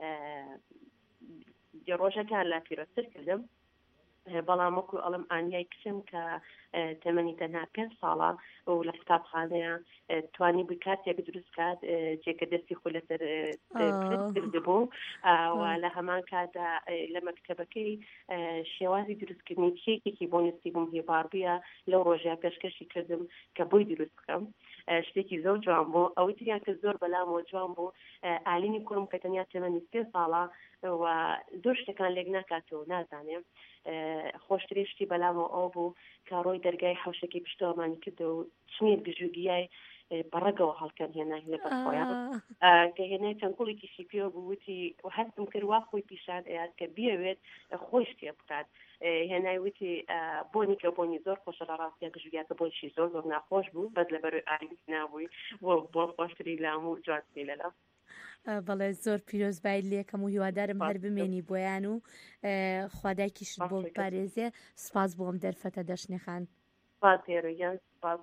ڕۆژەکان لە پیرۆزتر کردم بەڵام وەکو ئەڵم ئانیای کچم کە تەمەنی تەنها پێنج ساڵە و لە قوتابخانەیە توانی بووی کاتێک دروست کات جێکە دەستی خۆ لەسەر کردبوو و لە هەمان کاتدا لە مەکتەبەکەی شێوازی دروستکردنی کێکێکی بۆ نووسی بووم هێباربیە لەو ڕۆژە پێشکەشی کردم کە بۆی دروست بکەم شتێکی زۆر جوان بوو ئەوەی تریان کە زۆر بەلامەوە جوان بوو ئالینی کوڕم کە تەنیا تەمەنی سێ ساڵە و زۆر شتەکان لێک ناکاتەوە نازانێم خۆشتری شتی بەلامەوە ئەو بوو کە ڕۆی دەرگای حەوشەکەی پشتەوەمانی کردەوە و چنێر گژوگیای بەڕێگەوە هەڵکەن هێنای لە بەخۆیان کە هێنای چەند گوڵێکیشی پێوە بوو وتی هەستم کرد وا خۆی پیشان ئەیاد کە بیەوێت خۆی شتێ بکات هێنای وتی بۆنی کە بۆنی زۆر خۆشە لە ڕاستیە گژوگیاکە بۆیشی زۆر زۆر ناخۆش بوو بەس لەبەروی ئالین نابووی بۆ خۆشتری لام و جوانتری لەلا بەڵێ زۆر پیرۆزبای لێکەم و هیوادارم هەر بمێنی بۆیان و خوادایکیشت بۆ پارێزێ سپاس بۆم دەرفەتە دەشنێخان سپاسێڕیان سپاس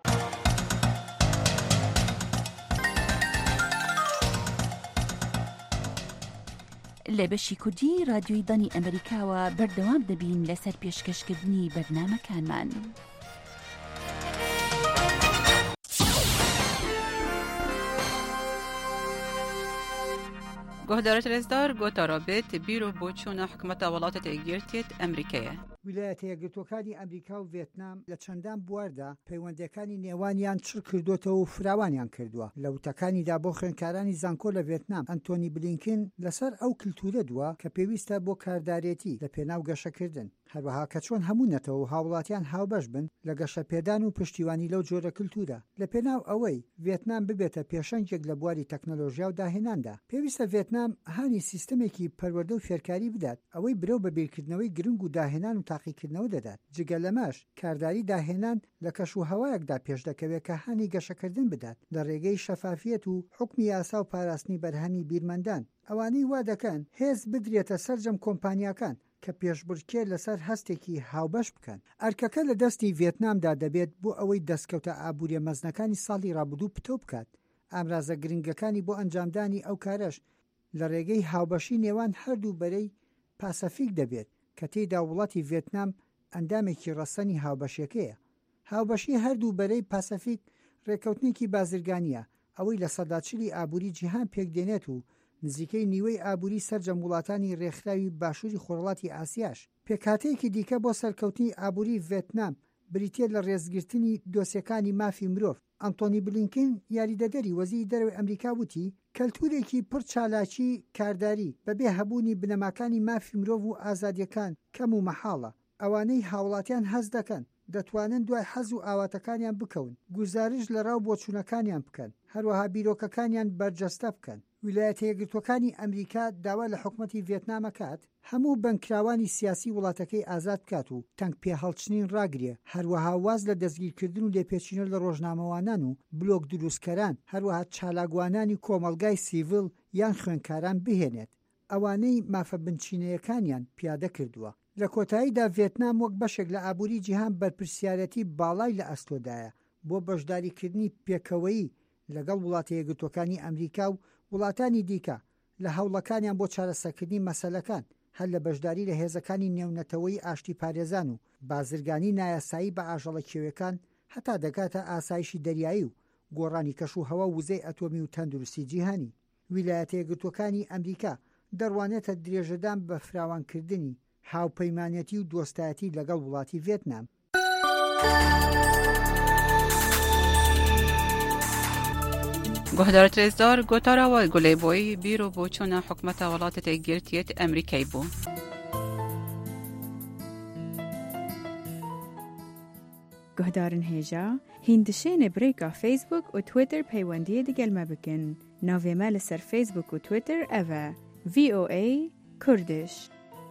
لە بەشی کوردی رادیۆی دانی ئەمریکاوە بەردەوام دەبین لەسەر پێشکەشکردنی بەرنامەکانمان. گۆهدارە لێزدار گۆتا ڕابێت بیرۆ بۆ چوونە حکومەتە وڵاتە تێگیرتێت ئەمریکایە. ویلایەتە یەکگرتووەکانی ئەمریکا و ڤێتنام لە چەندان بواردا پەیوەندەکانی نێوانیان چڕ کردوتەوە و فراوانیان کردووە. لە وتەکانیدا بۆ خوێندکارانی زانکۆ لە ڤێتنام ئەنتۆنی بلینکن لەسەر ئەو کلتورە دووە کە پێویستە بۆ کاردارێتی لە پێناو گەشەکردن هەروەها کە چۆن هەموو نەتەوە و هاوڵاتیان هاوبەش بن لە گەشەپێدان و پشتیوانی لەو جۆرە کلتورە. لە پێناو ئەوەی ڤێتنام ببێتە پێشەنگێک لە بواری تەکنۆلۆژیا و داهێناندا پێویستە ڤێتنام هانی سیستەمێکی پەروەردە و فێرکاری بدات ئەوەی برەو بە بیرکردنەوەی گرنگ و داهێنان و تاقیکردنەوە دەدات. جگە لەمەش کارداری داهێنان لە کەش و هەوایەکدا پێش دەکەوێت کە هانی گەشەکردن بدات لە ڕێگەی شەفافیەت و حکمی یاسا و پاراستنی بەرهەمی بیرمەندان. ئەوانەی وا دەکەن هێز بدرێتە سەرجەم کۆمپانیاکان کە پێشبڕکێ لەسەر هەستێکی هاوبەش بکەن. ئەرکەکە لە دەستی ڤێتنامدا دەبێت بۆ ئەوەی دەستکەوتە ئابووریە مەزنەکانی ساڵی ڕابردوو پتۆ بکات. ئامرازە گرنگەکانی بۆ ئەنجامدانی ئەو کارەش لە ڕێگەی هاوبەشی نێوان هەردوو بەرەی پاسەفیک دەبێت کە تێیدا وڵاتی ڤێتنام ئەندامێکی ڕەسەنی هاوبەشیەکەیە. هاوبەشی هەردوو بەرەی پاسەفیک ڕێکەوتنێکی بازرگانیە ئەوەی لە سەداچلی ئابووری جیهان پێکدێنێت و نزیکەی نیوەی ئابووری سەرجەم وڵاتانی ڕێکخراوی باشووری خۆرڵاتی ئاسیاش. پێکهاتەیەکی دیکە بۆ سەرکەوتنی ئابووری ڤێتنام بریتێ لە ڕێزگرتنی دۆسیەکانی مافی مرۆڤ. ئەنتۆنی بلینکن یاریدەدەری وەزیری دەرەوەی ئەمریکا وتی کەلتورێکی پڕ چالاکی کارداری بەبێ هەبوونی بنەماکانی مافی مرۆڤ و ئازادیەکان کەم و مەحاڵە. ئەوانەی هاوڵاتیان هەز دەکەن دەتوانن دوای حەز و ئاواتەکانیان بکەون گوزارش لە ڕاو بۆچوونەکانیان بکەن هەروەها بیرۆکەکانیان بەرجەستە بکەن. ویلایەتە یەکگرتوەکانی ئەمریکا داوا لە حکوومەتی ڤێتنامەکات هەموو بنکراوانی سیاسی وڵاتەکەی ئازاد بکات و تەنگ پێ هەڵچنین ڕاگرێ، هەروەها واز لە دەستگیرکردن و لێپێچینە لە ڕۆژنامەوانان و بلۆگ دروستکەران هەروەها چالاگوانانی کۆمەلگای سیڤڵ یان خوێنکاران بهێنێت. ئەوانەی مافە بنچینەیەکانیان پیادە کردووە. لە کۆتاییدا ڤێتنام وەک بەشێک لە ئابووری جیهان بەرپرسیارەتی باڵای لە ئەستۆدایە بۆ بەشداریکردنی پێکەوەیی لەگەڵ وڵاتە یەکگرتوەکانی ئەمریکا و وڵاتانی دیکە لە هەوڵەکانیان بۆ چارەسەرکردنی مەسەلەکان، هەر لە بەشداری لە هێزەکانی نێونەتەوەی ئاشتی پارێزان و بازرگانی نایاسایی بە ئاژەڵە کێوەکان هەتا دەکاتە ئاسایشی دەریایی و گۆڕانی کەش و هەوا وزەی ئەتۆمی و تەندروستی جیهانی. ویلایەتە یەکگرتوەکانی ئەمریکا دەڕوانێتە درێژەدان بە فراوانکردنی هاوپەیمانەتی و دۆستایەتی لەگەڵ وڵاتی ڤێتنام. گهدار ترزدار گوتارا و گلی بوی بیرو بو چون حکمت ولات تگیرتیت امریکایی بو. گهدارن هیجا هندشین بریکا فیسبوک و تویتر پیوندی دیگل ما بکن. ناوی مال سر فیسبوک و تویتر اوه وی او ای کردش.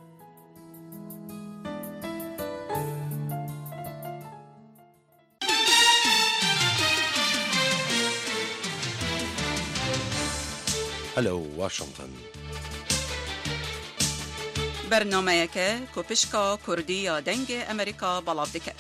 هلو واشنطن. برنامه که کوپشکا کردی یا دنگ امریکا بلاب دکت.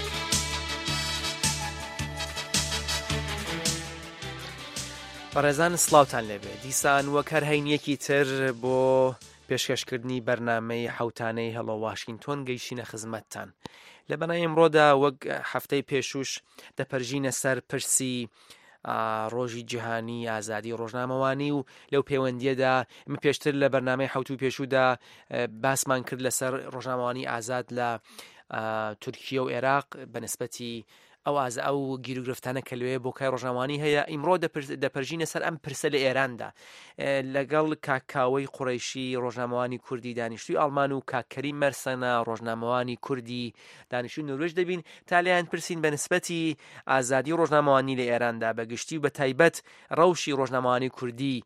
بەڕێزان سڵاوتان لێبێ. دیسان وەک هەر هەینیەکی تر بۆ پێشکەشکردنی بەرنامەی حوتانەی هەڵۆ واشنگتۆن گەیشتینە خزمەتتان. لە بەنای ئەمڕۆدا وەک هەفتەی پێشوش دەپەرژینە سەر پرسی ڕۆژی جیهانی ئازادی ڕۆژنامەوانی و لەو پەیوەندیەدا ئمە پێشتر لە بەرنامەی حوت و پێشودا باسمان کرد لەسەر ڕۆژنامەوانی ئازاد لە تورکیە و عێراق بەنسبەتی ئەو ئاز ئەو گیرروگرفتانە کە لەوێ بۆ کای ڕۆژنامەوانی هەیە. ئیمڕۆ دەپەرژینە سەر ئەم پرسە لە ئێراندا لەگەڵ کاکاوەی قوڕیشی ڕۆژنامەوانی کوردی دانیشتوی ئەڵمان و کاکەری مەرسەنە ڕۆژنامەوانی کوردی دانیشتوی نروێژ دەبین تا لێیان پرسین بەنسبەتی ئازادی ڕۆژنامەوانی لە ئێراندا بەگشتی و بە تایبەت ڕەوشی ڕۆژنامەوانی کوردی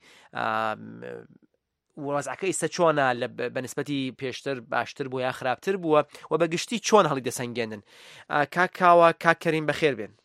وەزعەکە ئێستا چۆنە لە بەنسبەتی پێشتر باشتر بوو یا خراپتر بووە و بەگشتی چۆن هەڵی دەسەنگێنن. کاکاوە کاکەریم بەخێر بێن.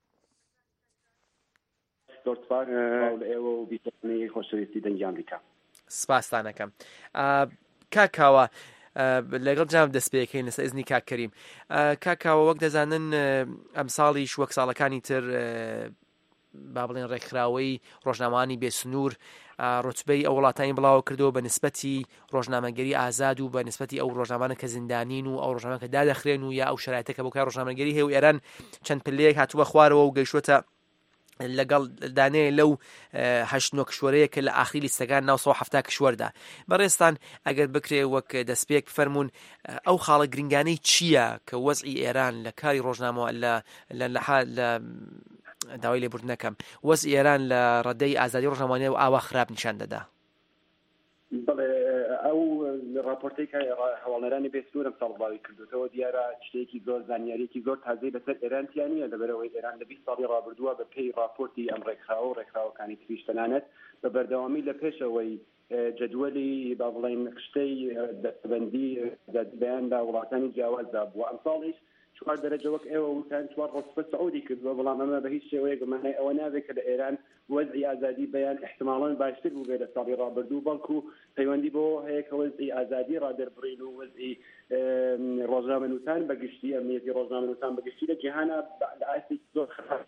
سپاسدانەکەم. کاکاوە لەگەڵ جام دەست پێەکەین لەسەر ئیزنی کاکەریم. کاکاوە وەک دەزانن ئەم ساڵیش وەک ساڵەکانی تر با بڵێن ڕێکخراوەی ڕۆژنامەوانی بێسنوور ڕوتبەی ئەو وڵاتانی بڵاو کردەوە بە نسبەتی ڕۆژنامەگەری ئازاد و بە نسبەتی ئەو ڕۆژنامانە کە زیندانین و ئەو ڕۆژنامە کە دادەخرێن و یا ئەو شرایطەکە بۆ کای ڕۆژنامەگەری هەیە و ئێران چەند پلەیەک هاتووە خوارەوە و گەیشتووەتە لەگەڵ دانەیە لەو هەشت نۆ کشوەرەیە کە لە ئاخری لیستەکان ناو سەد و هەفتە کشوەردا. بەڕێستان ئەگەر بکرێ وەک دەستپێک فەرمونون ئەو خاڵە گرنگانەی چییە کە وەزعی ئێران لە کاری ڕۆژنامەوە لە داوای لێبوردنەکەم وەز ئێران لە ڕێدەی ئازادی ڕۆژنامەوانی و ئاوا خراپ نیشان دەدا؟ بەڵێ ئەو راپۆرتەی کە هەواڵەرانی بێسنوورم ساڵباوی کردوتەوە دیارە شتێکی زۆر زانیاریەکی زۆر تازەی بەسەر ئێرانتیان نیە لەبەرەوەی ئێران لە بیست ساڵی ڕابردووە بە پێی راپۆرتی ئەم ڕێکخراوە و ڕێکخراوەکانی تریش تەنانەت بە بەردەوامی لە پێشەوەی جدولی با بڵێن قشتەی دەستبەندی بەیاندا وڵاتانی جیاوازدا بووە. ئەم ساڵیش چوار دەرەجە وەک ئێوە وتان چوار ڕۆسپە سعودی کردووە، بەڵام ئەمە بە هیچ شێوەیەک گومانای ئەوە نابێت کە لە ئێران وەزعی ئازادی بەیان احتمالاً باشتر بوو بێت لە ساڵی ڕابردوو، بەڵکو پەیوەندی بۆ هەیە کە وەزعی ئازادی ڕادەربڕین و وەزعی ڕۆژنامەنووسان بەگشتی ئەمنیەتی ڕۆژنامەنووسان بەگشتی لە جیهانە لە ئاستی زۆر خراپ.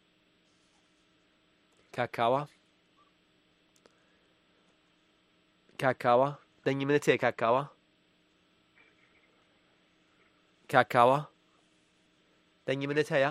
کاکاوە کاکاوە دەنگی منت هەیە کاکاوە کاکاوە دەنگی منت هەیە؟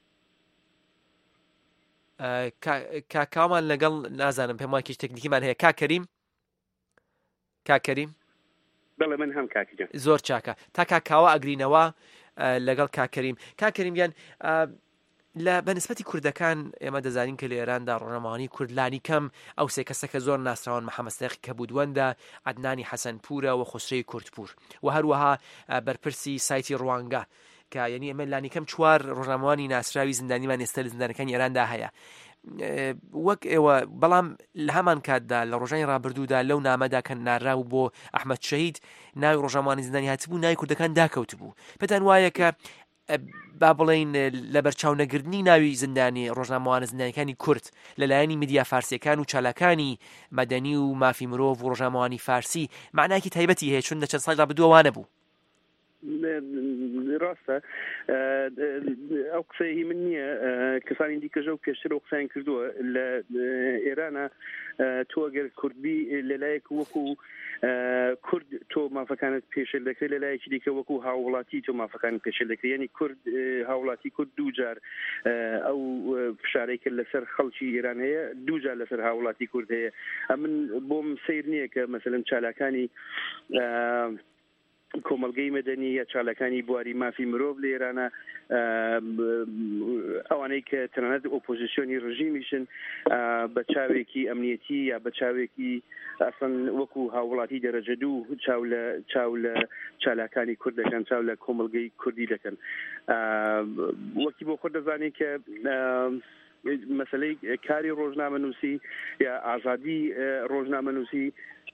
کاکاومان لەگەڵ نازانم پێم وایە کێش تەکنیکیمان هەیە. کاکەریم کاکەریم بەڵێ من هەم کاکەجان زۆر چاکە تا کاکاوە ئەگرینەوە لەگەڵ کاکەریم. کاکەریم گیان لە بەنسبەتی کوردەکان ئێمە دەزانین کە لە ئێراندا ڕۆژنامەوانی کوردلانی کەم ئەو سێ کەسە کە زۆر ناسراون محەممەد سەدیق کەبودوەندە، عەدنانی حەسەنپورە و خۆسرەی کورتپور و هەروەها بەرپرسی سایتی ڕوانگە کە یعنی ئەمە لانی کەم چوار ڕۆژنامەوانی ناسراوی زیندانیمان ئێستا لە زیندانەکانی ئێراندا هەیە. وەک ئێوە بەڵام لە هەمان کاتدا لە ڕۆژانی ڕابردوودا لەو نامەدا کە ناراو بۆ ئەحمەد شەهید ناوی ڕۆژنامەوانی زیندانی هاتبوو ناوی کوردەکان داکەوت بوو پێتان وایە کە با بڵین لە بەرچاو نەگرتنی ناوی زیندانی ڕۆژنامەوانە زیندانیەکانی کورد لەلایەنی میدیا فارسیەکان و چالاکانی مەدەنی و مافی مرۆڤ و ڕۆژنامەوانی فارسی معناکی تایبەتی هەیە چون لە چەند ساڵی ڕابردووە وانە بوو ڕاستە ئەو قسەی من نییە کەسانی دیکەژە و پێشتر ئەو قسەیان کردووە لە ئێرانە تۆ ئەگەر کوردبی لەلایەک وەکو کورد تۆ مافەکانت پێشل دەکرێت لەلایەکی دیکە وەکو هاوڵاتی تۆ مافەکانت پێشل دەکرێت یعنی کورد هاوڵاتی کورد دوو جار ئەو فشارەی کرد لەسەر خەڵکی ئێران هەیە دوو جار لەسەر هاوڵاتی کورد هەیە من بۆم سیر نییە کە مەسەلەن چالاکانی کۆمەلگەی مەدەنی یا چالاکانی بواری مافی مرۆڤ لە ئێرانە ئەوانەی کە تەنانەت ئۆپۆزیسیۆنی ڕژیمیشن بە چاوێکی ئەمنیەتی یا بە چاوێکی ئەسڵەن وەکو هاوڵاتی دەرەجە دوو چاو لە چاو لە چالاکانی کورد دەکەن چاو لە کۆمەلگەی کوردی دەکەن وەکی بۆ خۆ دەزانێت کە مەسەلەی کاری ڕۆژنامەنووسی یا ئازادی ڕۆژنامەنووسی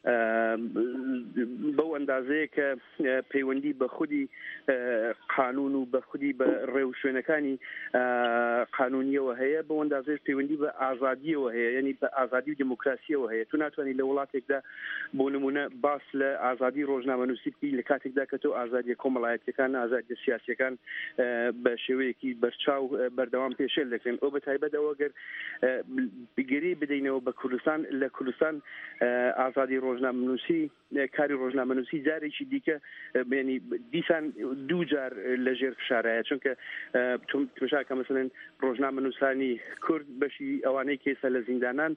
بەو ئەندازەیە کە پەیوەندی بە خودی قانون و بە خودی بە ڕێو شوێنەکانی قانونیەوە هەیە بەو ئەندازەیە پەیوەندی بە ئازادیەوە هەیە یعنی بە ئازادی و دموکراسیەوە هەیە تو ناتوانانی لە وڵاتێکدا بۆ نمونە باس لە ئازادی ڕۆژنامەنووسی بکەی لە کاتێکدا کە تۆ ئازادیە کۆمەڵایەتیەکان ئازادیە سیاسیەکان بە شێوەیەکی بەرچاو بەردەوام پێشێل دەکرێن ئەو بە تایبەت ئەوە گەر بگەری بدەینەوە بە کوردستان لە کوردستان ئازادی ڕۆژنامەنووسی کاری ڕۆژنامەنووسی جارێکی دیکە ینی دیسان دوو جار لە ژێر فشارایە چونکە تمشاکە مەسەلەن ڕۆژنامەنووسانی کورد بەشی ئەوانەی کێسە لە زیندانان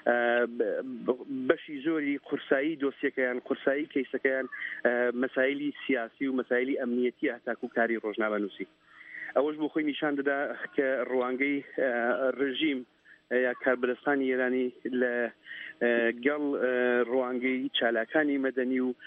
بەشی زۆری قورسایی دۆسیەکەیان قورسایی کەیسەکەیان مەسایلی سیاسی و مەسایلی ئەمنیەتی هەتاکو کاری ڕۆژنامەنووسی ئەوەش بۆ خۆی نیشان دەدا کە ڕوانگەی ڕژیم یا کاربەدەستانی ئێرانی لە گەڵ ڕوانگەی چالاکانی مەدەنی و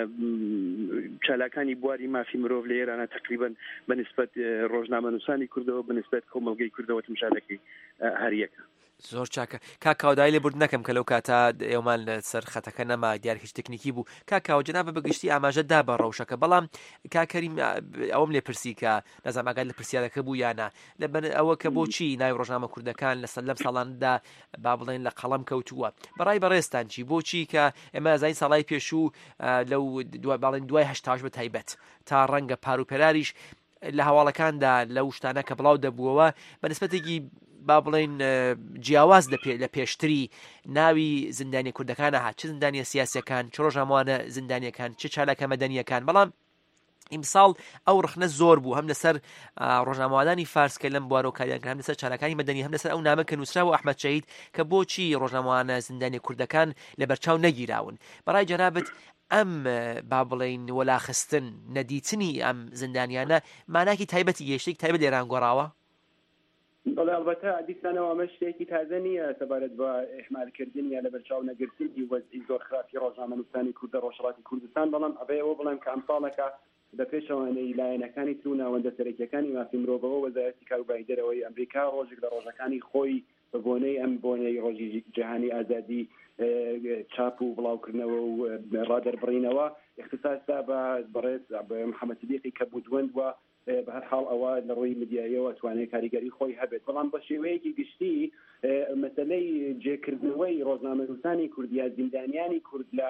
چالاکانی بواری مافی مرۆڤ لە ئێرانە تقریبەن بەنسبەت ڕۆژنامەنووسانی کوردەوە بەنسبەت کۆمەلگەی کوردەوە تمشالەکەی هەریەکە زۆر چاکە کاکاودای لێ برد نەکەم کە لەو کاتا ئێوەمان لەسەر خەتەکە نەما دیار هیچ تکنیکی بوو کاکاوە جەنابە بەگشتی ئاماژە دا بە ڕەوشەکە بەڵام کاکەریم ئەوم لێ پرسی کە نەزانم ئاگات لە پرسیارەکە بوو یانە لەبەر ئەوە کە بۆچی ناوی ڕۆژنامە کوردەکان لە لەم ساڵاندا با بڵێن لە قەڵەم کەوتووە بەڕای بەڕێستان چی بۆچی کە ئێمە زای ساڵای پێشوو لەو باڵێن دوای هەشتاش بە تایبەت تا ڕەنگە پاروپێراریش لە هەواڵەکاندا لەو شتانە کە بڵاو دەبووەوە بەنسبەتێکی با بڵێن جیاواز لە پێشتری ناوی زیندانی کوردەکانە هات چ زیندانیە سیاسیەکان چ ڕۆژنامەوانە زیندانیەکان چ چالاکە مەدەنیەکان بەڵام ئیمساڵ ئەو ڕخنە زۆر بوو هەم لەسەر ڕۆژنامەوادانی فارسکە لەم بوارە و کاریان هەم لەسەر چالاکانی مەدەنی هەم لەسەر ئەو نامە کە نووسراوە ئەحمەد شەهید کە بۆچی ڕۆژنامەوانە زیندانی کوردەکان لە بەرچاو نەگیراون بەڕای جەنابەت ئەم با بڵێن وەلاخستن نەدیتنی ئەم زیندانیانە ماناکی تایبەتی گەشتێک تایبەت لێران گۆڕاوە بەڵێ ئەڵبەتە دیسانەوە ئەمە شتێکی تازە نییە سەبارەت بە ئێحمالکردن یا لە بەرچاو نەگرتنی وەزعی زۆر خراپی ڕۆژنامەنووسانی کوردە ڕۆژهەڵاتی کوردستان بەڵام ئەبێەوە بڵێم کە ئەمساڵەکە بە پێشەوەی لایەنەکانی تر و ناوەندە سەرەکیەکانی مافی مرۆڤەوە وەزارەتی کاروباری دەرەوەی ئەمریکا ڕۆژێک لە ڕۆژەکانی خۆی بە بۆنەی ئەم بۆنەی ڕۆژی جیهانی ئازادی چاپ و بڵاوکردنەوە و ڕادەربڕینەوە اختصاسا بە بەڕێز محەممەد سیدیقی کە بودوەند وە بە هەر حاڵ ئەوە لە ڕۆی مدیایەوە توانێت کاریگەری خۆی هەبێت بەڵام بە شێوەیەکی گشتی مەسەلەی جێکردنەوەی ڕۆژنامەنووسانی کورد یا زیندانیانی کورد لە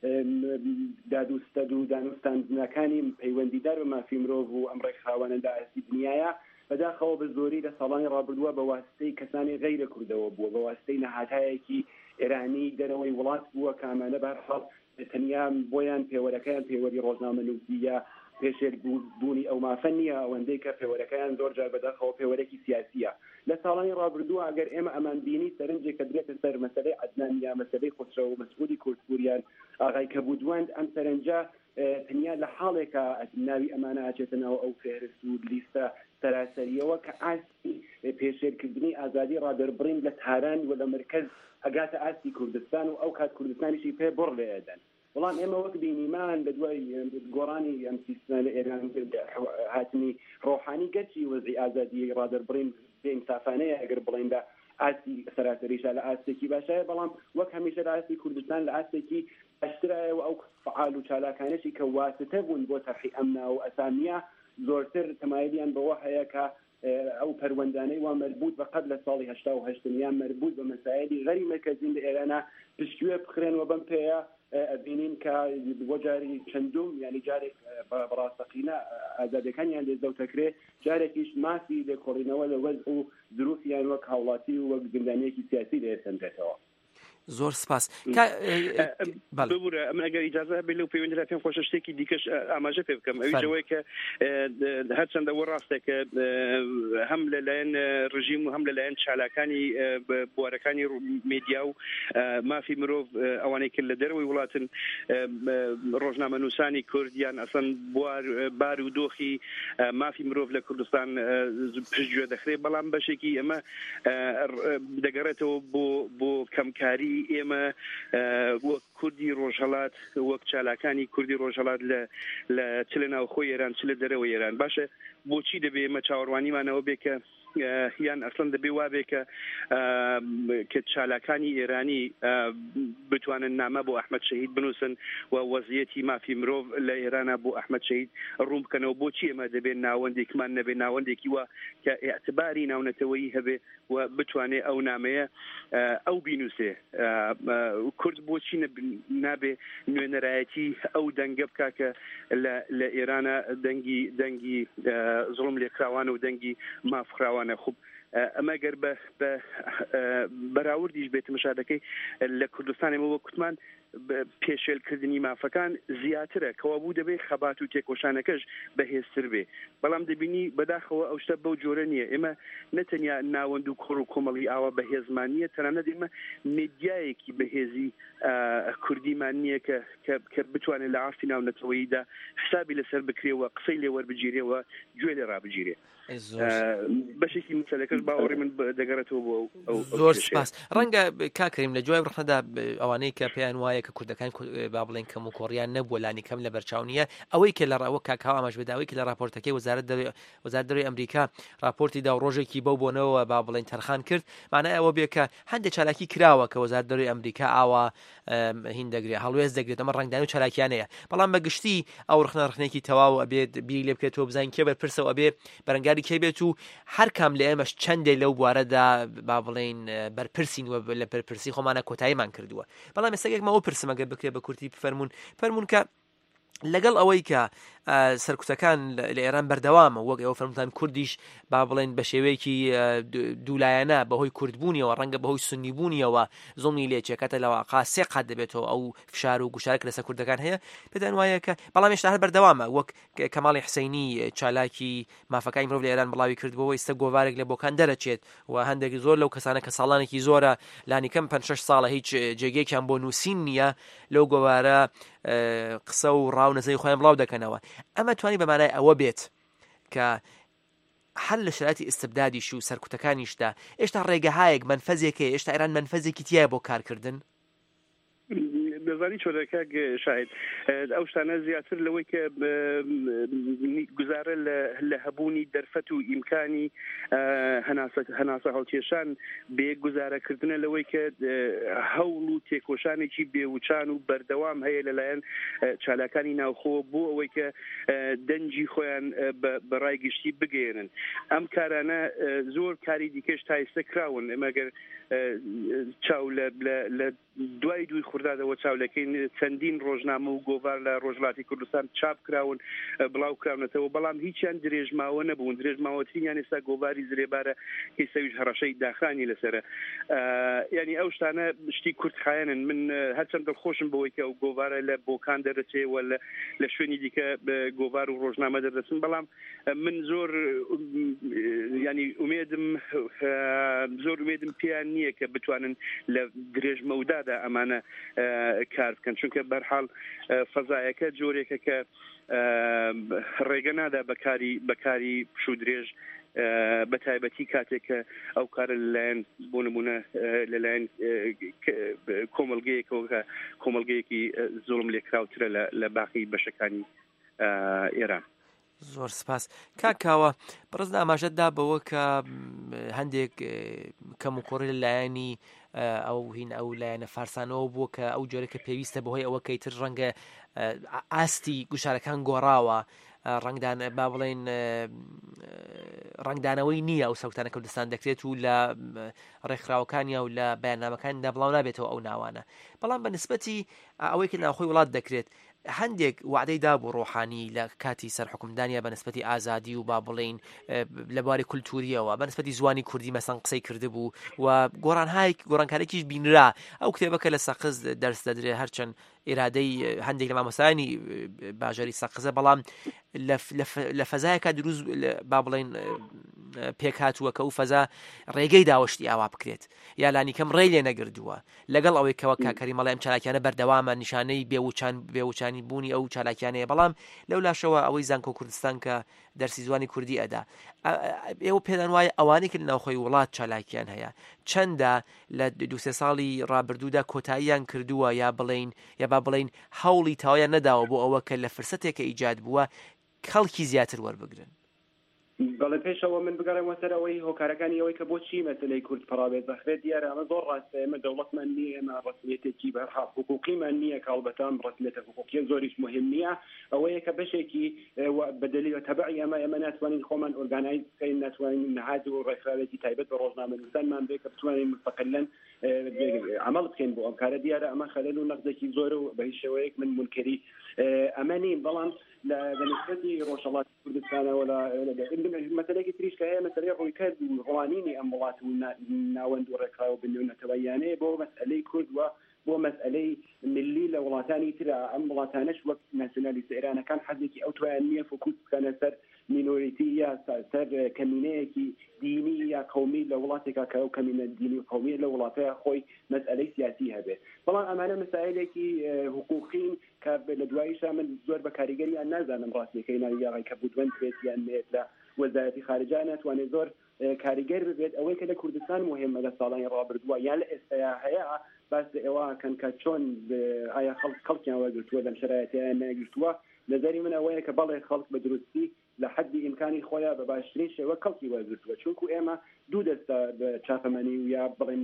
دادوستەد و دانوستاندنەکانی پەیوەندیدار بە مافی مرۆڤ و ئەم ڕێکخراوانەدا ئەسی دنیایە بەداخەوە بە زۆری لە ساڵانی ڕابردووە بە واستەی کەسانی غەیرە کوردەوە بووە بە واستەی نەهاتایەکی ئێرانی دەرەوەی وڵات بووە کامانە بەرحاڵ تەنیا بۆیان پێوەرەکەیان پێوەری ڕۆژنامەنووسی یا پێشێر بوونی ئەو مافە نییە ئەوەندەی کە پێوەرەکەیان زۆر جار بەداخەوە پێوەرەکی سیاسیە لە ساڵانی ڕابردووە ئەگەر ئێمە ئەمان بینی سەرنجێک کە درێتە سەر مەسەلەی عەدنان یا مەسەلەی خۆشەوە و مەسعودی کورتپوریان ئاغای کەبودوەند ئەم سەرنجە تەنیا لە حاڵێکە ناوی ئەمانە ئاچێتە ناو ئەو فێرست و لیستە سەراسەریەوە کە ئاستی پێشێرکردنی ئازادی ڕادەربڕین لە تاران و لە مرکز ئەگاتە ئاستی کوردستان و ئەو کات کوردستانیشی پێ بڕ لێدەن بەڵام ئێمە وەک بینیمان بە دوای گۆڕانی ئەم سیستەمە لە ئێران هاتنی ڕۆحانی گەرچی وەزعی ئازادی ڕادەربڕین بێئینسافانەیە ئەگەر بڵێن بە ئاسی سەراسەریشا لە ئاستێکی باشایە بەڵام وەک هەمیشە لە ئاستی کوردستان لە ئاستێکی باشترایەوە ئەو فعال و چالاکانەشی کە واسطە بوون بۆ تەرحی ئەمنا و ئەسامیە زۆرتر تەمایلیان بەوە هەیە کە ئەو پەروەندانەی وا مربوط بە قەت لە ساڵی هەشتا و هەشتمیان مربوط بە مەسایلی غەری مرکزین لە ئێرانە پشتگوێ بخرێنەوە بەم پێەیە ئەبینین کە بۆ جاری چەندوم یعنی جارێک بەڕاستەقینە ئازادەکانیان لێ زەوتەکرێ جارێکیش مافی لێکۆڵینەوە لە وەز و دروستیان وەک هاوڵاتی و وەک زیندانیەکی سیاسی لێسەندرێتەوە. زۆر سپاس ببوورە ئەم ئەگەر ئیجازە بێ لەو پەیوەندیدا پێم خۆشە شتێکی دیکەش ئاماژە پێ بکەم ئەوی ئەوەیە کە هەرچەندەوە ڕاستێکە هەم لەلایەن ڕژیم و هەم لەلایەن چالاکانی بوارەکانی میدیا و مافی مرۆڤ ئەوانەی کرد لە دەرەوەی وڵاتن ڕۆژنامەنووسانی کوردیان ئەسەن بار و دۆخی مافی مرۆڤ لە کوردستان پشتگوێ دەخرێت بەڵام بەشێکی ئەمە دەگەڕێتەوە بۆ بۆ کەمکاری ئێمە وەک کوردی ڕۆژهەڵات وەک چالاکانی کوردی ڕۆژهەڵات لە چ لە ناوخۆی ئێران چ لە دەرەوە ئێران باشە بۆچی دەبێ ئێمە چاوەڕوانیمانەوە بێ کە یان ئەسڵەن دەبێ وابێ کە کە چالاکانی ئێرانی بتوانن نامە بۆ ئەحمەد شەهید بنووسن و وەزیەتی مافی مرۆڤ لە ئێرانە بۆ ئەحمەد شەهید ڕوون بکەنەوە بۆچی ئێمە دەبێت ناوەندێکمان نەبێ ناوەندێکی وە کە ئێعتباری ناونەتەوەیی هەبێ و بتوانێ ئەو نامەیە ئەو بینوسێ کورد بۆچی نابێ نوێنەرایەتی ئەو دەنگە بکا کە لە ئێرانە دەنگی دەنگی زوڵم لێکراوانە و دەنگی مافخراوانە خوب ئەمە گەر بە بەراوردیش بێت مشادەکەی لە کوردستانەوە کوتمان پێشێلکردنی مافەکان زیاترە کەوا بوو دەبێت خەبات و تێکۆشانەکەش بەهێزتر بێ بەڵام دەبینی بەداخەوە ئەو شتە بەو جۆرە نییە ئێمە نەتەنیا ناوەند و کوڕ و کۆمەڵی ئاوا بەهێزمان نییە تەنانەت ئێمە میدیایەکی بەهێزی کوردیمان نییە کە بتوانێت لە ئاستی ناونەتەوەییدا حسابی لەسەر بکرێەوە قسەی لێ وەربگیرێەوە گوێ لێ ڕابگیرێ بەشێکی مسەلەکەش باوەڕی من دەگەڕێتەوە بۆ زۆر سپاس ڕەنگە کاکەریم لە جوای ڕخنەدا ئەوانەی کە پێیان وایە کە کوردەکان با بڵێن کەم و کۆڕیان نەبووە لانی کەم لە بەرچاو نیە ئەوەی کە لە ڕاوە کاکاو ئاماژ بێداوەی کە لە راپۆرتەکەی وەزارەت وەزارەت دەروی ئەمریکا راپۆرتی دا و ڕۆژێکی بەو بۆنەوە با بڵێن تەرخان کرد مانای ئەوە بێ کە هەندێک چالاکی کراوە کە وەزارەت دەروی ئەمریکا ئاوا هین دەگرێت هەڵوێز دەگرێت ئەمە ڕنگدان و چالاکیانەیە بەڵام بەگشتی ئەو ڕخنە ڕخنێکی تەواو ئەبێت بیری لێ بکرێتەوە بزانین کێ بەرپرسەوە ئەبێ بەرەنگاری کێ بێت و هەر کام لە ئێمەش چەندێک لەو بوارەدا با بڵێن بەرپرسین و لە بەرپرسی خۆمانە کۆتاییمان کردووە بەڵام ئێستاگەکمەوە پرسمەگە بکرێت بە کورتی فەرمونون فەرمونون کە لەگەڵ ئەوەی کە سەرکوتەکان لە ئێران بەردەوامە وەک ئەوە فەرموتان کوردیش با بڵێن بە شێوەیەکی دوولایەنە بەهۆی کوردبوونیەوە ڕەنگە بەهۆی سنیبوونیەوە زڵمی لێچێکەتە لەواقع سێ قات دەبێتەوە ئەو فشار و گوشارێک لەسەر کوردەکان هەیە پێدان وایە کە بەڵام هێشتا هەر بەردەوامە وەک کەماڵی حسەینی چالاکی مافەکانی مرۆڤ لە ئێران بڵاوی کردبەوە ئێستا گۆوارێک لە بۆکان دەرەچێت و هەندێک زۆر لەو کەسانە کە ساڵانێکی زۆرە لانی کەم پەنج شەش ساڵە هیچ جێگەیەکیان بۆ نووسین نییە لەو گۆوارە قسە و ڕاو نەزەی خۆیان بڵاو دەکەنەوە ئەمە توانی بەمانای ئەوە بێت کە هەر لە شرایطی ئستبدادیش و سەرکوتەکانیشدا ئێشتا ڕێگەهایەک منفەزێکە ئێشتا ئێران منفەزێکی تایە بۆ کارکردن دەزانی چۆرەکە شاید ئەو شتانە زیاتر لەوەی کە گوزارە لە هەبوونی دەرفەت و ئیمکانی هەناسە هەڵکێشان بێ گوزارەکردنە لەوەی کە هەوڵ و تێکۆشانێکی بێوچان و بەردەوام هەیە لەلایەن چالاکانی ناوخۆ بۆ ئەوەی کە دەنجی خۆیان بەڕای گشتی بگەێنن ئەم کارانە زۆر کاری دیکەش تایستە کراون ئەمەگەر چاو لە دوای دوی خوردادەوە چاولەکەین چەندین ڕۆژنامە و گۆڤار لە ڕۆژهەڵاتی کوردستان چاپ کراون بڵاو کراونەتەوە بەڵام هیچیان درێژماوە نەبوون درێژماوەترینیان ئێستا گۆڤاری زرێبارە کەی سەویش هەڕەشەی داخانی لەسەرە یعنی ئەو شتانە شتی کوردخایەنن من هەرچەند دڵخۆشم بەوەی کە ئەو گۆڤارە لە بۆکان دەرەچێوە لە شوێنی دیکە گۆڤار و ڕۆژنامە دەردەچن بەڵام من زۆر ینی ئومێدم زۆر ئومێدم پێیان نییە کە بتوانن لە درێژمەودادا ئەمانە کار بکەن چونکە بەرحاڵ فەزایەکە جۆرێکە کە ڕێگە نادا بەکاری بەکاری پشو درێژ بە تایبەتی کاتێک کە ئەو کارە لەلایەن بۆ نمونە لەلایەن کۆمەڵگەیەکەوە کە کۆمەڵگەیەکی زوڵم لێکراوترە لە باقی بەشەکانی ئێران زۆر سپاس کاکاوە بەڕز ئاماژەتدا بەوە کە هەندێک کەم و کۆڕی لەلایەنی ئەو هین ئەو لایەنە فارسانەوە بووە کە ئەو جۆرە کە پێویستە بەهۆی ئەوە کەیتر ڕەنگە ئاستی گوشارەکان گۆڕاوە ڕنگدان با بڵێن ڕنگدانەوەی نییە ئەو سەوتانە کوردستان دەکرێت و لە ڕێکخراوەکانیا و لە بەیاننامەکاندا بڵاو نابێتەوە ئەو ناوانە بەڵام بە نسبەتی ئەوەی کە ناوخۆی وڵات دەکرێت هەندێک وعدەی دابوو ڕۆحانی لە کاتی سەرحکومدانیا بە نسبەتی ئازادی و با بڵێن لەبارەی کولتوریەوە بە نسبەتی زوانی کوردی مەسەن قسەی کردبوو و گۆڕانهای گۆڕانکارێکیش بینرا ئەو کتێبەکە لە سەقز دەرس دەدرێت هەرچەند ئێرادەی هەندێک لە مامۆستایانی باژەری سەقزە بەڵام لە فەزایەکە دروست با بڵێن پێک هاتووە کە ئەو فەزا ڕێگەی داوەشتی ئاوا بکرێت یا لانیکەم ڕێ لێ نەگردووە لەگەڵ ئەوەی کەوە کاکەری مەڵێ ئەم چالاکیانە بەردەوامە نیشانەی بێوچان بێوچانی بوونی ئەو چالاکیانەیە بەڵام لەو لاشەوە ئەوەی زانکۆ کوردستان کە دەرسی زوانی کوردی ئەدا ئێوە پێدان وایە ئەوانەی کە ناوخۆی وڵات چالاکیان هەیە چەندە لە دو سێ ساڵی ڕابردوودا کۆتاییان کردووە یا بڵێن یا با بڵێن هەوڵی تاوایان نەداوە بۆ ئەوە کە لە فرسەتێکە ئیجاد بووە خەڵکی زیاتر وەربگرن بەڵێ پێشەوە من بگەڕێمەوە سەر ئەوەی هۆکارەکانی ئەوەی کە بۆچی مەسلەی کورد پڕاوێت بەخرێت دیارە ئەمە زۆر ڕاستە ئێمە دەوڵەتمان نییە ئێمە ڕسمیەتێکی بەرها حقوقیمان نییە کاڵبەتان ڕسمیەتە حقوقیە زۆریش مهم نییە ئەوەیە کە بەشێکی بەدەلیل تەبعی ئەمە ئێمە ناتوانین خۆمان ئۆرگانایز بکەین ناتوانین نەهات و ڕێکخراوێتی تایبەت بە ڕۆژنامەنووسانمان بێ کە بتوانین مستەقلەن عمل بکەین بۆ ئەم کارە دیارە ئەمە خەلەل و نەقدێکی زۆر و بە هیچ شێوەیەک من منکری ئەمە نین بەڵام لە بەنسبەتی ڕۆژهەڵاتی کوردستانەوە مەسەلەیەکی تریش کە هەیە مەسەلەی ڕوویکرد و ڕوانینی ئەم وڵات و ناوەند و ڕێکخراو بنیونەتەوەیانەیە بۆ مەسئلەی کورد وە بۆ مەسئلەی ملی لە وڵاتانی ترە ئەم وڵاتانەش وەک ناسیۆنالیستە ئێرانەکان حەزێکی ئەو توانیان نییە فۆکوس بکەنە سەر مینۆریتی یا سەر کەمینەیەکی دینی یا قومی لە وڵاتێکا کە ئەو کەمینە دینی و قومیە لە وڵاتەیە خۆی مەسئلەی سیاسی هەبێت بەڵام ئەمانە مەسائلێکی حقوقین کە لە دواییشا من زۆر بە کاریگەریان نازانم ڕاستیەکەی ناویاغی کە بودوەند بێت یان نێت لە وەزارەتی خارجە ناتوانێت زۆر کاریگەر بێت ئەوەی کە لە کوردستان مهمە لە ساڵانی ڕابردووە یان لە ئێستایا هەیە باس ئێوەکەن کە چۆن ئایا خەڵک خەڵکیان وەرگرتووە لەم شرایەتیان نەگرتووە نظری من ئەوەیە کە بەڵێ خەڵک بە درستی لە حدی ئیمکانی خۆیان بە باشترین شێوە کەڵکی وەرگرتووە چونکو ئێمە دوو دەستە چاپەمەنی و یا بڵێن